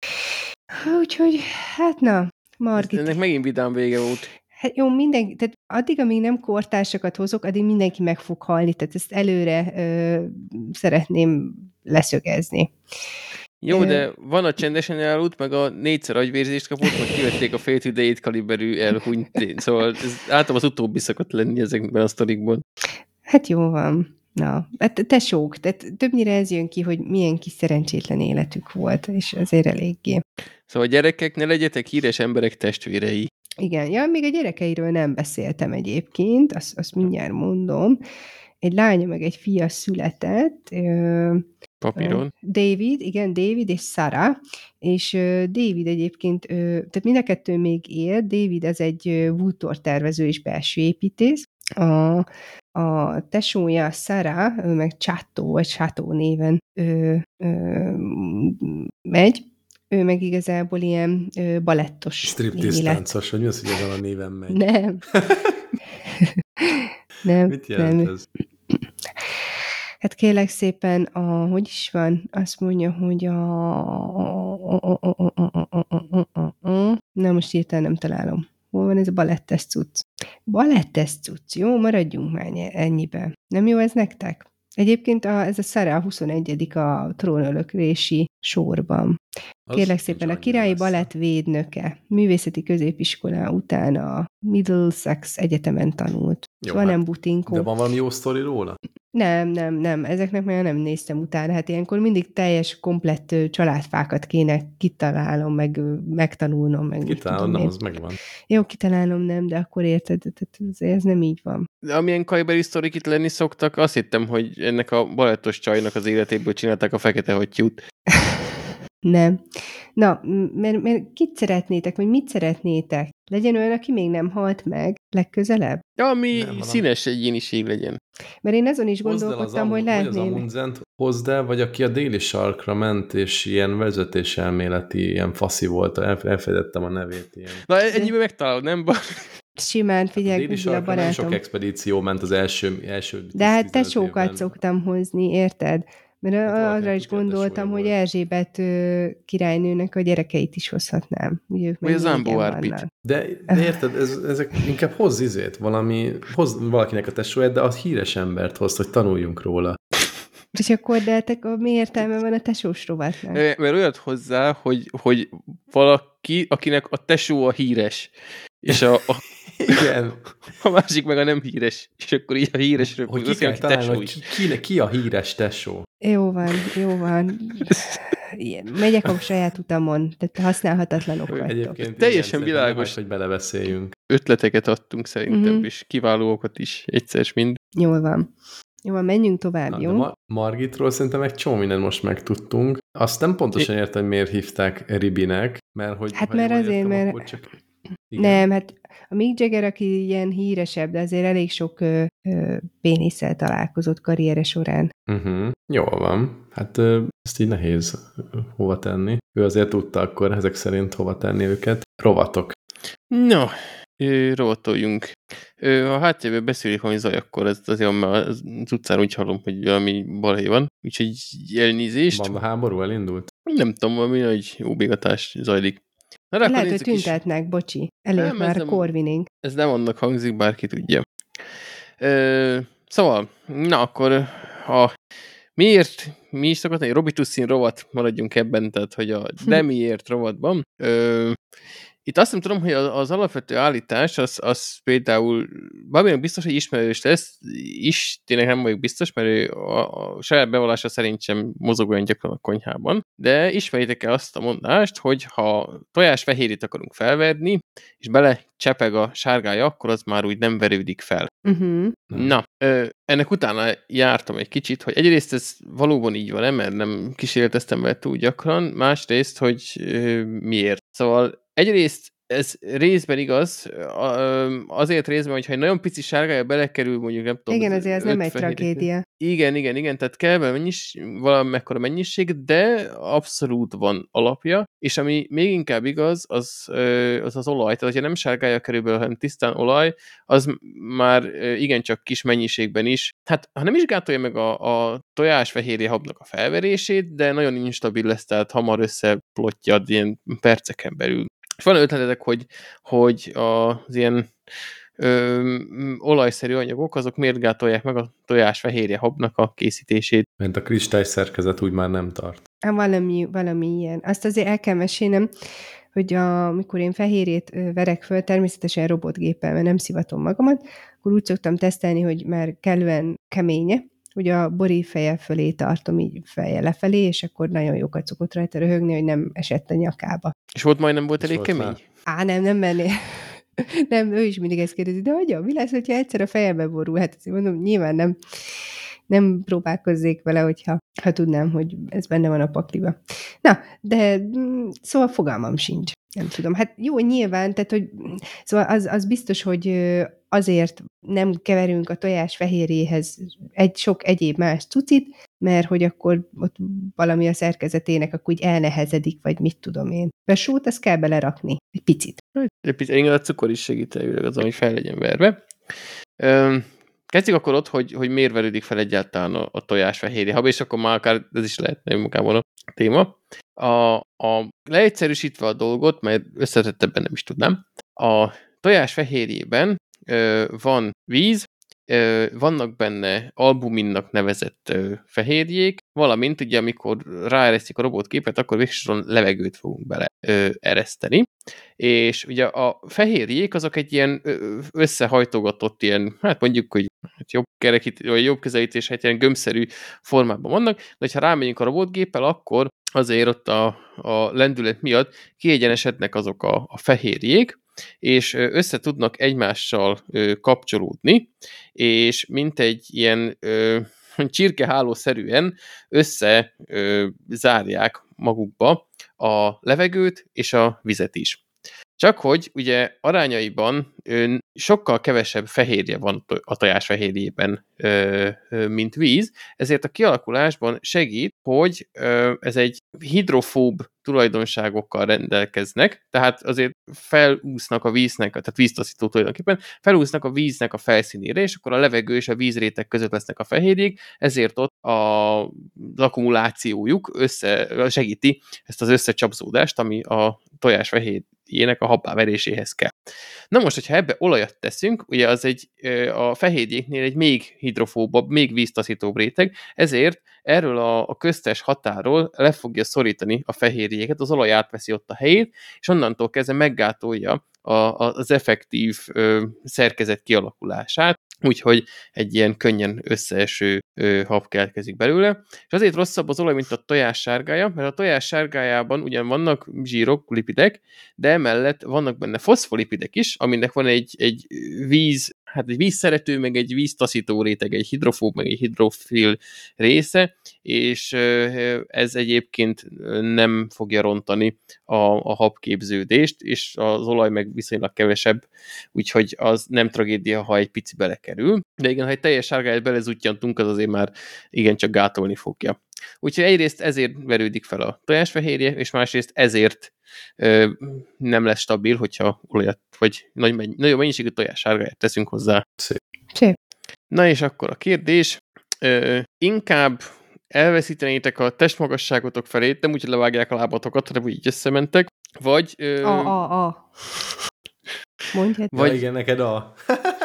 Úgyhogy, hát na, Margit... Ennek megint vidám vége volt. Hát jó, mindenki, tehát addig, amíg nem kortársakat hozok, addig mindenki meg fog halni, tehát ezt előre ö, szeretném leszögezni. Jó, de van a csendesen elút, meg a négyszer agyvérzést kapott, meg kivették a fél tüdejét kaliberű elhunyt. Szóval ez általában az utóbbi szokott lenni ezekben a sztorikban. Hát jó van. Na, hát te sok. Tehát többnyire ez jön ki, hogy milyen kis szerencsétlen életük volt, és azért eléggé. Szóval gyerekek, ne legyetek híres emberek testvérei. Igen, ja, még a gyerekeiről nem beszéltem egyébként, azt, azt mindjárt mondom. Egy lánya meg egy fia született. Papíron. David, igen, David és Sarah, és David egyébként, tehát mind a kettő még él, David ez egy bútortervező és belső építész, a, a tesója Sarah, ő meg Chateau, vagy Chateau néven ő, ő, megy, ő meg igazából ilyen ö, balettos. Striptease táncos, vagy mi az, hogy ezen a néven megy? Nem. nem. Mit jelent nem. ez? Hát kérlek szépen, a, hogy is van? Azt mondja, hogy a... Na, most hirtelen nem találom. Hol van ez a balettes cucc? Balettes cucc, jó? Maradjunk már ennyibe. Nem jó ez nektek? Egyébként a, ez a Sarah huszonegyedik a trónöröklési sorban. Kérlek szépen, a királyi balett védnöke, művészeti középiskola után a Middlesex Egyetemen tanult. Jó, Van hát, nem butinkó. De van valami jó sztori róla? Nem, nem, nem. Ezeknek már nem néztem utána. Hát ilyenkor mindig teljes, komplett családfákat kéne kitalálnom, meg megtanulnom. Meg Kitalálnom, nem, az megvan. Jó, kitalálnom nem, de akkor érted, ez nem így van. De amilyen kajbeli sztorik itt lenni szoktak, azt hittem, hogy ennek a balettos csajnak az életéből csinálták a fekete hattyút. Nem. Na, mert, mert kit szeretnétek, vagy mit szeretnétek? Legyen olyan, aki még nem halt meg legközelebb. Ja, ami Nem, színes egyéniség legyen. Mert én azon is Hozd el az gondolkodtam, Am- hogy vagy az lehetnének. Amundzent, hozd el, vagy aki a déli sarkra ment, és ilyen vezetéselméleti, ilyen faszi volt, El, elfelejtettem a nevét. Ilyen. Na, ennyiben megtalálod, nem? Simán, figyelj, Hát a déli Google a sarkra nem sok barátom. expedíció ment az első, első De hát tíz-tizenöt tesókat évben. szoktam hozni, érted? Mert Hát arra valakinek is tudja, gondoltam, tesója hogy volt. Erzsébet ö, királynőnek a gyerekeit is hozhatnám. Ugye ők Vagy meg az négyen Ámbó Árpit. vannak. De, de érted, ez, ezek inkább hozz izét, valami, hozz valakinek a tesóját, de az híres embert hozd, hogy tanuljunk róla. És akkor, de hát akkor mi értelme van a tesós rovatnak? Mert olyat hozzá, hogy, hogy valaki, akinek a tesó a híres, és a, a, Igen. a másik meg a nem híres, és akkor így a híresről Hogy ki beszélni, kell aki találni, tesó hogy is. ki, ki, ki a híres tesó. Jó van, jó van. Ilyen, megyek a saját utamon, tehát használhatatlanok vagytok. Egyébként Teljesen igen, világos. Nem hagy, hogy belebeszéljünk. Ötleteket adtunk szerintem, Mhm. és kiválóakat is, egyszer mind. Jól van. Jó van, menjünk tovább, Na, jó? de Ma- Margitról szerintem egy csomó mindent most megtudtunk. Azt nem pontosan értem, hogy miért hívták Ribinek, mert hogy... Hát ha mert jól azért, értem, mert- akkor Csak... Igen. Nem, hát a Mick Jagger, aki ilyen híresebb, de azért elég sok ö, ö, pénisszel találkozott karriere során. Uh-huh. Jól van. Hát ö, ezt így nehéz ö, hova tenni. Ő azért tudta akkor ezek szerint hova tenni őket. Rovatok. No, ö, rovatoljunk. Ö, ha háttérben beszélik valami zaj, akkor ez azért már az utcán úgy hallom, hogy valami balhé van. Úgyhogy elnézést. Banda háború elindult? Nem tudom, valami nagy óbégatás zajlik. Na, de akkor Lehet, hogy nézzük is. tüntetnek, bocsi. Előtt Nem, ez már nem- Corvining. Ez nem annak hangzik, bárki tudja. Ö, szóval, na akkor, ha miért, mi is szokott, egy Robitussin rovat, maradjunk ebben, tehát, hogy a de miért rovatban. Ö, itt azt nem tudom, hogy az, az alapvető állítás, az, az például valamilyen biztos, hogy ismerős lesz, is tényleg nem vagyok biztos, mert ő a, a saját bevallása szerint sem mozog olyan gyakran a konyhában, de ismeritek el azt a mondást, hogy ha tojásfehérjét akarunk felverni, és bele csepeg a sárgája, akkor az már úgy nem verődik fel. Uh-huh. Na, ö, ennek utána jártam egy kicsit, hogy egyrészt ez valóban így van, mert nem kísérleteztem vele túl gyakran, másrészt, hogy ö, miért. Szóval egyrészt ez részben igaz, azért részben, hogyha egy nagyon pici sárgája belekerül, mondjuk nem tudom. Igen, azért ez nem egy fehér... tragédia. Igen, igen, igen, tehát kell vele mennyis, valamekkora mennyiség, de abszolút van alapja, és ami még inkább igaz, az az, az olaj, tehát hogyha nem sárgája kerül bele, hanem tisztán olaj, az már igencsak kis mennyiségben is. Hát, ha nem is gátolja meg a, a tojásfehérje habnak a felverését, de nagyon instabil lesz, tehát hamar összeplottyad ilyen perceken belül. És van ötletetek, hogy, hogy az ilyen ö, olajszerű anyagok, azok miért gátolják meg a tojásfehérje habnak a készítését. Mert a kristály szerkezet úgy már nem tart. Há, valami, valami ilyen. Azt azért el kell mesélnem, hogy a, amikor én fehérjét verek föl, természetesen robotgéppel, mert nem szivatom magamat, akkor úgy szoktam tesztelni, hogy már kellően keménye, hogy a bori feje fölé tartom így feje lefelé, és akkor nagyon jókat szokott rajta röhögni, hogy nem esett a nyakába. És volt majdnem volt És elég volt kemény? már. Á, nem, nem menné. Nem, ő is mindig ezt kérdezi, de hogyan, mi lesz, hogyha egyszer a fejembe borul? Hát azt mondom, nyilván nem, nem próbálkozzék vele, hogyha ha tudnám, hogy ez benne van a pakliba. Na, de mm, szóval fogalmam sincs. Nem tudom. Hát jó, nyilván, tehát, hogy szóval az, az biztos, hogy azért nem keverünk a tojás fehérjéhez egy sok egyéb más cucit, mert hogy akkor ott valami a szerkezetének akkor úgy elnehezedik, vagy mit tudom én. A sót, azt kell belerakni. Egy picit. Egy picit, igen, a cukor is segít elvileg az, hogy fel legyen verve. Üm, kezdjük akkor ott, hogy, hogy miért verődik fel egyáltalán a, a tojásfehérje hab, és akkor már akár ez is lehetne magában a téma. A, a leegyszerűsítve a dolgot, mert összetettebben nem is tudnám, a tojásfehérjében ö, van víz, ö, vannak benne albuminnak nevezett ö, fehérjék, valamint ugye amikor ráeresztjük a robotképet, akkor végsősorban levegőt fogunk bele ö, ereszteni, és ugye a fehérjék azok egy ilyen összehajtogatott ilyen, hát mondjuk, hogy jobb kerekít, vagy jobb közelítés, hát ilyen gömbszerű formában vannak, de ha rámegyünk a robotgéppel, akkor azért ott a, a lendület miatt kiegyenesednek azok a, a fehérjék, és össze tudnak egymással ö, kapcsolódni, és mint egy ilyen ö, csirkehálószerűen össze ö, zárják magukba a levegőt és a vizet is. Csak hogy ugye arányaiban ö, sokkal kevesebb fehérje van a tojás fehérjében, ö, ö, mint víz, ezért a kialakulásban segít, hogy ö, ez egy hidrofób tulajdonságokkal rendelkeznek, tehát azért felúsznak a víznek, tehát víztaszító tulajdonképpen, felúsznak a víznek a felszínére, és akkor a levegő és a vízréteg között lesznek a fehérjék, ezért ott a, az akkumulációjuk össze, segíti ezt az összecsapzódást, ami a tojásfehérjének a habbáveréséhez kell. Na most, hogyha ebbe olajat teszünk, ugye az egy a fehérjéknél egy még hidrofóbabb, még víztaszítóbb réteg, ezért erről a, a köztes határól le fogja szorítani a fehérjéket, az olaj átveszi ott a helyét, és onnantól kezdve meggátolja a, a, az effektív ö, szerkezet kialakulását, úgyhogy egy ilyen könnyen összeeső ö, hab keletkezik belőle. És azért rosszabb az olaj, mint a tojás sárgája, mert a tojás sárgájában ugyan vannak zsírok, lipidek, de emellett vannak benne foszfolipidek is, aminek van egy, egy víz, hát egy vízszerető, meg egy víztaszító réteg, egy hidrofób, meg egy hidrofil része, és ez egyébként nem fogja rontani a, a habképződést, és az olaj meg viszonylag kevesebb, úgyhogy az nem tragédia, ha egy pici belekerül. De igen, ha egy teljes sárgáját belezutyantunk, az azért már igencsak gátolni fogja. Úgyhogy egyrészt ezért verődik fel a tojásfehérje, és másrészt ezért ö, nem lesz stabil, hogyha olajat, vagy nagy, nagyobb mennyiségű tojás sárgáját teszünk hozzá. Szép. Szép. Na és akkor a kérdés, ö, inkább elveszítenétek a testmagasságotok felé, nem úgy, hogy levágják a lábatokat, hanem úgy így összementek, vagy... Ö, a, a, a. Mondjad. Vagy ja, igen, neked a...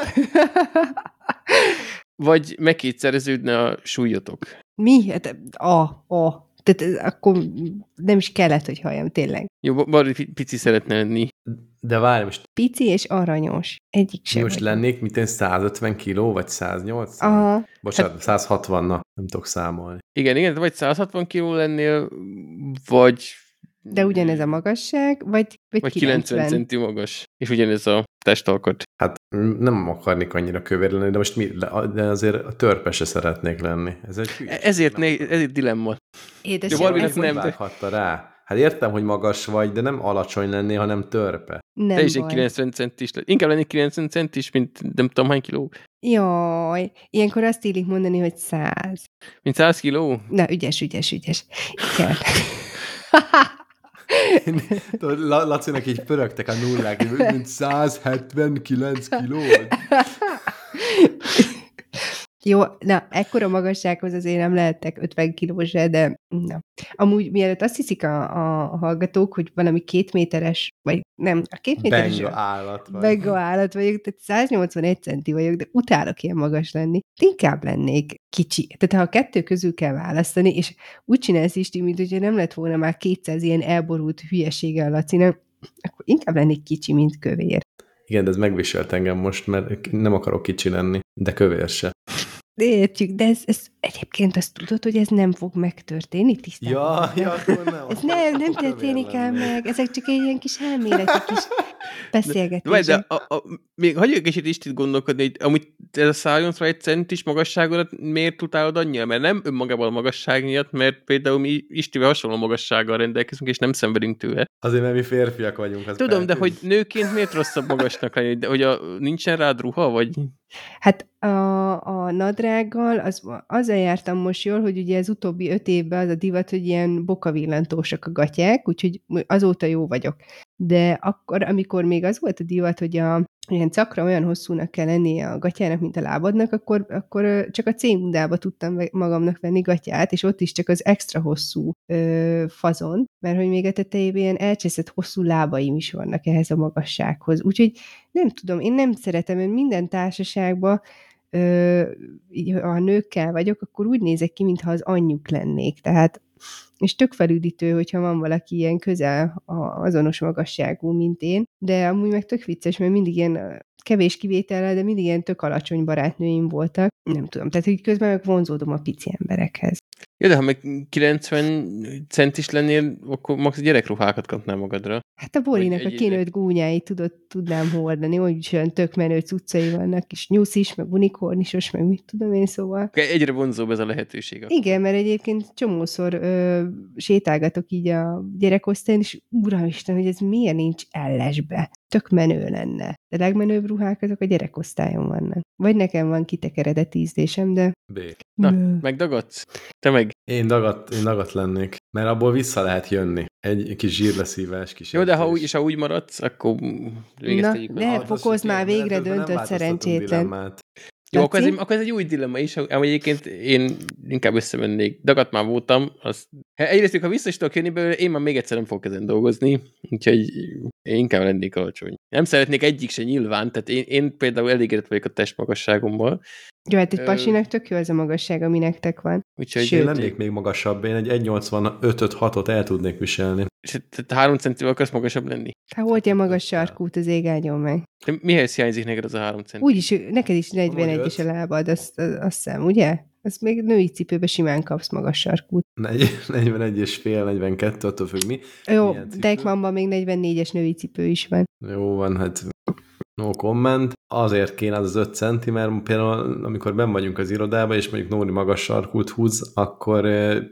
vagy megkétszereződne a súlyotok. Mi? Hát a, a. Tehát akkor nem is kellett, hogy halljam, tényleg. Jó, Barbie pici szeretne lenni. De várj, most... Pici és aranyos. Egyik sem. Most lennék, mint én száz ötven kiló, vagy száz nyolcvan? Aha. Bocsánat, hát... száz hatvan, na, nem tudok számolni. Igen, igen, vagy száz hatvan kiló lennél, vagy... De ugyanez a magasság, vagy, vagy, vagy kilencven. kilencven centi magas, és ugyanez a testalkat. Hát nem akarnék annyira kövér lenni, de most mi, de azért a törpe se szeretnék lenni. Ez egy hülyeség, ezért, né, ez egy dilemma. Édesem, ez nem vághatta rá. Hát értem, hogy magas vagy, de nem alacsony lennél, hanem törpe. Nem Te is baj. egy kilencven centis. Inkább lennék kilencven centis, mint nem tudom hány kiló. Jaj, ilyenkor azt illik mondani, hogy száz. Mint száz kiló? Na, ügyes, ügyes, ügyes. Igen. Lacinak így pörögtek a nullák, mint száz hetvenkilenc kiló. Jó, na, ekkora magassághoz azért nem lehettek ötven kilós, de na. Amúgy mielőtt azt hiszik a, a hallgatók, hogy valami két méteres, vagy nem, a két méteres... Benga állat vagy. Benga állat vagyok, tehát száz nyolcvanegy centi vagyok, de utálok ilyen magas lenni. Inkább lennék kicsi. Tehát ha a kettő közül kell választani, és úgy csinálsz Isti, mint hogyha nem lett volna már kétszáz ilyen elborult hülyesége a Lacinak, akkor inkább lennék kicsi, mint kövér. Igen, de ez megviselt engem most, mert nem akarok kicsi lenni, de kövér se. Értjük, de ez, ez egyébként azt tudod, hogy ez nem fog megtörténni tisztában. Ja, ja, akkor nem. Ez nem, nem történik el meg, ezek csak egy ilyen kis elméleti kis beszélgetések. De, de a, a, még hagyjuk egy kicsit Istit gondolkodni, hogy amúgy ez a száz nyolcvanegy centis magasságodat miért utálod annyira? Mert nem önmagában a magasság miatt, mert például mi Istivel hasonló magassággal rendelkezünk, és nem szenvedünk tőle. Azért, mert mi férfiak vagyunk. Az Tudom, de hogy nőként miért rosszabb magasnak lenni? De hogy a, nincsen rád ruha, vagy... Hát a, a nadrággal az, azzal jártam most jól, hogy ugye az utóbbi öt évben az a divat, hogy ilyen bokavillantósak a gatyák, úgyhogy azóta jó vagyok. De akkor, amikor még az volt a divat, hogy a ilyen cakra olyan hosszúnak kell lennie a gatyának, mint a lábadnak, akkor, akkor csak a C-mundába tudtam magamnak venni gatyát, és ott is csak az extra hosszú ö, fazon, mert hogy még a tetejében ilyen elcseszett hosszú lábaim is vannak ehhez a magassághoz. Úgyhogy nem tudom, én nem szeretem, mert minden társaságban ö, így, ha a nőkkel vagyok, akkor úgy nézek ki, mintha az anyjuk lennék. Tehát és tök felüdítő, hogyha van valaki ilyen közel azonos magasságú, mint én, de amúgy meg tök vicces, mert mindig ilyen kevés kivétellel, de mindig ilyen tök alacsony barátnőim voltak. Nem tudom, tehát így közben meg vonzódom a pici emberekhez. Ja, de ha meg kilencven centis lennél, akkor max gyerekruhákat kapnál magadra. Hát a Borinak a kinőtt gúnyáit tudod, tudnám hordani, úgyis olyan tök menő cuccai vannak, kis nyuszis, meg unikornisos, meg mit tudom én, szóval. Egyre vonzóbb ez a lehetőség. Akkor. Igen, mert egyébként csomószor ö, sétálgatok így a gyerekosztályon, és uramisten, hogy ez miért nincs ellesbe. Tök menő lenne. De legmenőbb ruhák azok a gyerekosztályon vannak. Vagy nekem van kitekeredett ízlésem, de... B. Na, megdagadsz? Te meg? Én dagat, én dagat lennék, mert abból vissza lehet jönni. Egy kis zsírleszívás, kis jó, de ha úgy, és ha úgy maradsz, akkor végeztegyük. Na, de fokozd már, végre döntött szerencsétlen. Jó, akkor ez, egy, akkor ez egy új dilemma is, amely egyébként én inkább összemennék. Dagat már voltam. Az, egyrészt, ha vissza is tudok jönni belőle, én már még egyszer nem fogok ezen dolgozni, úgyhogy én inkább lennék alacsony. Nem szeretnék egyik se nyilván, tehát én, én például elégedett vagyok a testmagasságommal. Jó, hát egy pasinak tök jó az a magasság, ami nektek van. Úgyhogy Sőt. Én lennék még magasabb, én egy egy nyolcvanöt hatot el tudnék viselni. És tehát három centivel akarsz magasabb lenni? Hát hordja magas sarkút, az ég áldjon meg. De mihez hiányzik neked az a három centi? Úgyis, neked is negyvenegy-es a lábad, azt, azt hiszem, ugye? Azt még női cipőbe simán kapsz magas sarkút. negyvenegy és fél, negyvenkettő, attól függ mi. Jó, Deichmannban még negyvennégyes női cipő is van. Jó van, hát no comment. Azért kéne az az öt centi, mert például amikor benn vagyunk az irodában, és mondjuk Nóri magas sarkút húz, akkor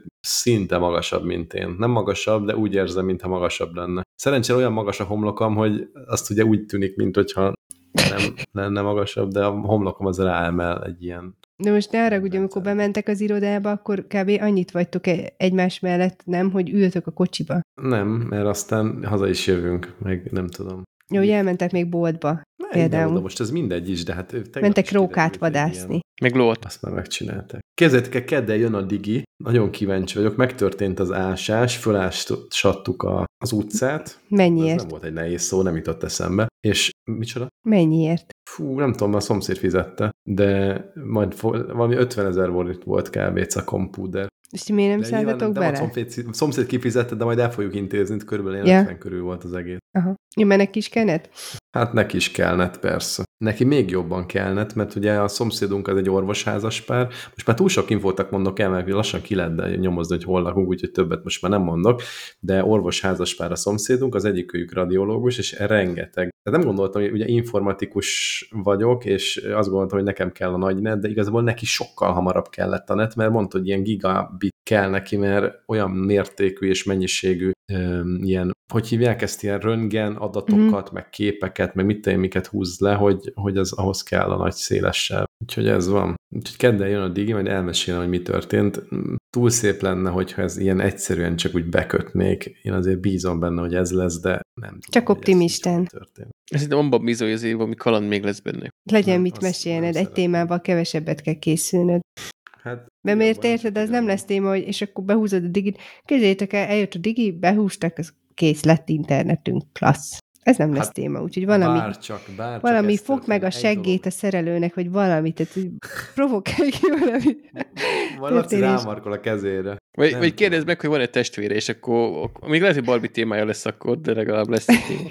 szinte magasabb, mint én. Nem magasabb, de úgy érzem, mintha magasabb lenne. Szerencsére olyan magas a homlokam, hogy azt ugye úgy tűnik, mint hogyha nem lenne magasabb, de a homlokom az ráemel egy ilyen... De most ne haragudj, amikor bementek az irodába, akkor kb. Annyit vagytok egymás mellett, nem, hogy ültök a kocsiba? Nem, mert aztán haza is jövünk, meg nem tudom. Jó, hogy elmentek még boltba. Például. De most ez mindegy is, de hát... Mentek rókát vadászni. Meg lót. Azt már megcsinálták. Képzeljétek el, kedden jön a digi, nagyon kíváncsi vagyok, megtörtént az ásás, fölásattuk a, az utcát. Mennyiért? Ez nem volt egy nehéz szó, nem jutott eszembe. És micsoda? Mennyiért? Fú, nem tudom, a szomszéd fizette, de majd valami ötvenezer volt kb. A kompúder. És ti miért nem szálltatok bele? A szomszéd, szomszéd kifizette, de majd el fogjuk intézni, körülbelül ja. ötven körül volt az egész. Aha. Jó, mert neki is kellett? Hát neki is kellett, persze. Neki még jobban kellett, mert ugye a szomszédunk az egy orvosházaspár. Most már túl sok infótak mondok el, mert lassan ki lehet nyomozni, hogy hol lakunk, úgyhogy többet most már nem mondok, de orvosházaspár a szomszédunk, az egyikőjük radiológus, és rengeteg. Tehát nem gondoltam, hogy ugye informatikus vagyok, és azt gondoltam, hogy nekem kell a nagy net, de igazából neki sokkal hamarabb kellett a net, mert mondta, hogy ilyen gigabit kell neki, mert olyan mértékű és mennyiségű um, ilyen, hogy hívják ezt, ilyen röntgen adatokat, mm. meg képeket, meg mit tenni, miket húz le, hogy, hogy az ahhoz kell a nagy szélessel. Úgyhogy ez van. Úgyhogy kedden jön a digi, majd elmesélem, hogy mi történt. Túl szép lenne, hogyha ez ilyen egyszerűen csak úgy bekötnék. Én azért bízom benne, hogy ez lesz, de nem tudom. Csak optimisten. Szerintem abban bízom, hogy azért valami kaland még lesz benne. Legyen nem, mit mesélned, egy témával kevesebbet kell készülnöd. Hát, de miért érted, az nem lesz téma, hogy és akkor behúzod a digit. Képzeljétek el, eljött a digi, behúztak, az kész lett internetünk, klassz. Ez nem lesz hát, téma, úgyhogy valami, bárcsak, bárcsak valami fog meg a seggét a szerelőnek, vagy valamit, tehát provokálj ki valamit. Valaci rámarkol a kezére. Vagy, vagy kérdezd meg, hogy van egy testvére, és akkor, akkor még lehet, hogy Barbie témája lesz akkor, de legalább lesz egy téma.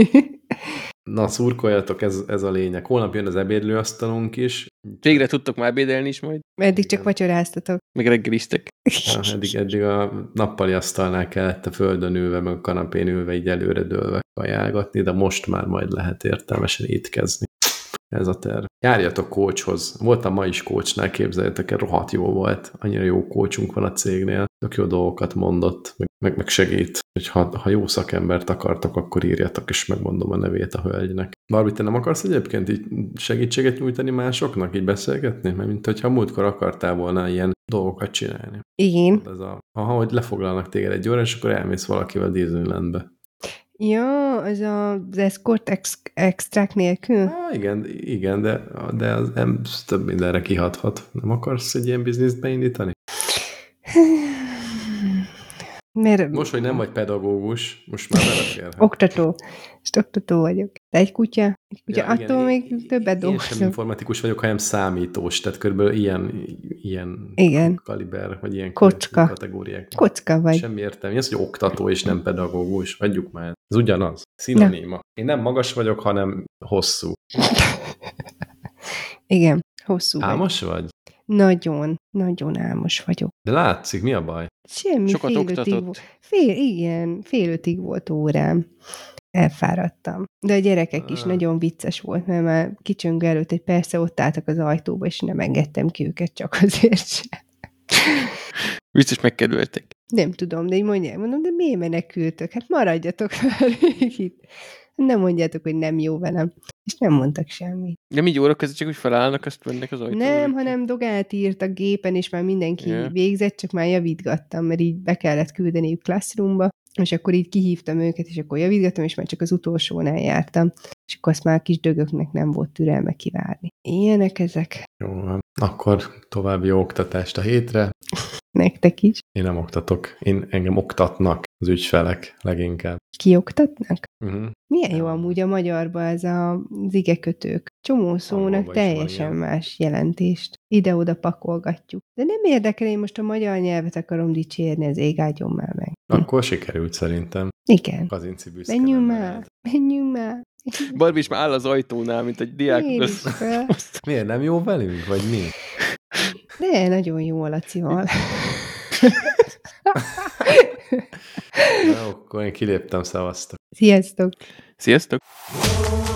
Na, szurkoljatok, ez, ez a lényeg. Holnap jön az ebédlőasztalunk is. Végre tudtok már ebédelni is majd? Eddig csak vacsoráztatok. Meg reggeliztek. Ja, eddig, eddig a nappali asztalnál kellett a földön ülve, meg a kanapén ülve, így előre dőlve kajálgatni, de most már majd lehet értelmesen étkezni. Ez a terv. Járjatok coachhoz. Voltam ma is coachnál, képzeljétek el, rohadt jó volt. Annyira jó coachunk van a cégnél. Tök jó dolgokat mondott, meg, meg, meg segít. Hogy ha, ha jó szakembert akartok, akkor írjatok, és megmondom a nevét a hölgynek. Barbie, te nem akarsz egyébként így segítséget nyújtani másoknak, így beszélgetni? Mert mint hogyha múltkor akartál volna ilyen dolgokat csinálni. Igen. Ez a, aha, hogy lefoglalnak téged egy óra, és akkor elmész valakivel Disneylandbe. Ja, az az escort ex extract nélkül? Ah, igen, igen, de, de az nem több mindenre kihathat. Nem akarsz egy ilyen bizniszt beindítani? Mert... Most, hogy nem vagy pedagógus, most már beleférhet. Oktató. Most oktató vagyok. De egy kutya, egy kutya ja, attól igen, még én, többet dolgozom. Én sem informatikus vagyok, hanem számítós, tehát körülbelül ilyen, ilyen igen. kaliber, vagy ilyen kocka. kategóriák. Kocka vagy. Semmi értelme. Az, hogy oktató és nem pedagógus. Hagyjuk már. Ez ugyanaz. Szinoniма. Én nem magas vagyok, hanem hosszú. Igen, hosszú Álmos vagy? vagy? Nagyon, nagyon álmos vagyok. De látszik, mi a baj? Semmi, Sokat fél ötig oktatott. volt. Fél, igen, fél ötig volt órám. Elfáradtam. De a gyerekek is Ah. nagyon vicces volt, mert már kicsöngő előtt egy persze ott álltak az ajtóba, és nem engedtem ki őket csak azért sem. Biztos megkedveltek. Nem tudom, de így mondják, mondom, de miért menekültök? Hát maradjatok velük itt. Nem mondjátok, hogy nem jó velem. És nem mondtak semmit. Nem így óra között csak úgy felállnak, azt mennek az ajtóba. Nem, hanem dogát írt a gépen, és már mindenki Yeah. végzett, csak már javítgattam, mert így be kellett küldeniük Classroomba, és akkor így kihívtam őket, és akkor javítgattam, és már csak az utolsónál jártam. És akkor azt már a kis dögöknek nem volt türelme kivárni. Ilyenek ezek. Jó, van. Akkor további jó oktatást a hétre. Nektek is. Én nem oktatok. Én engem oktatnak az ügyfelek leginkább. Kioktatnak? Uh-huh. Milyen jó amúgy a magyarban ez a, az igekötők. Csomó szónak Angolban is van teljesen ilyen. más jelentést. Ide-oda pakolgatjuk. De nem érdekel, én most a magyar nyelvet akarom dicsérni, az ég áldjon már meg. Akkor sikerült szerintem. Igen. Kazinci büszke Menjünk lenne már, rád. menjünk már. Barbie is már áll az ajtónál, mint egy diák. Én is fel. Miért nem jó velünk, vagy mi? De nagyon jó a Lacival. Na, akkor én kiléptem, szavaztok. Sziasztok! Sziasztok!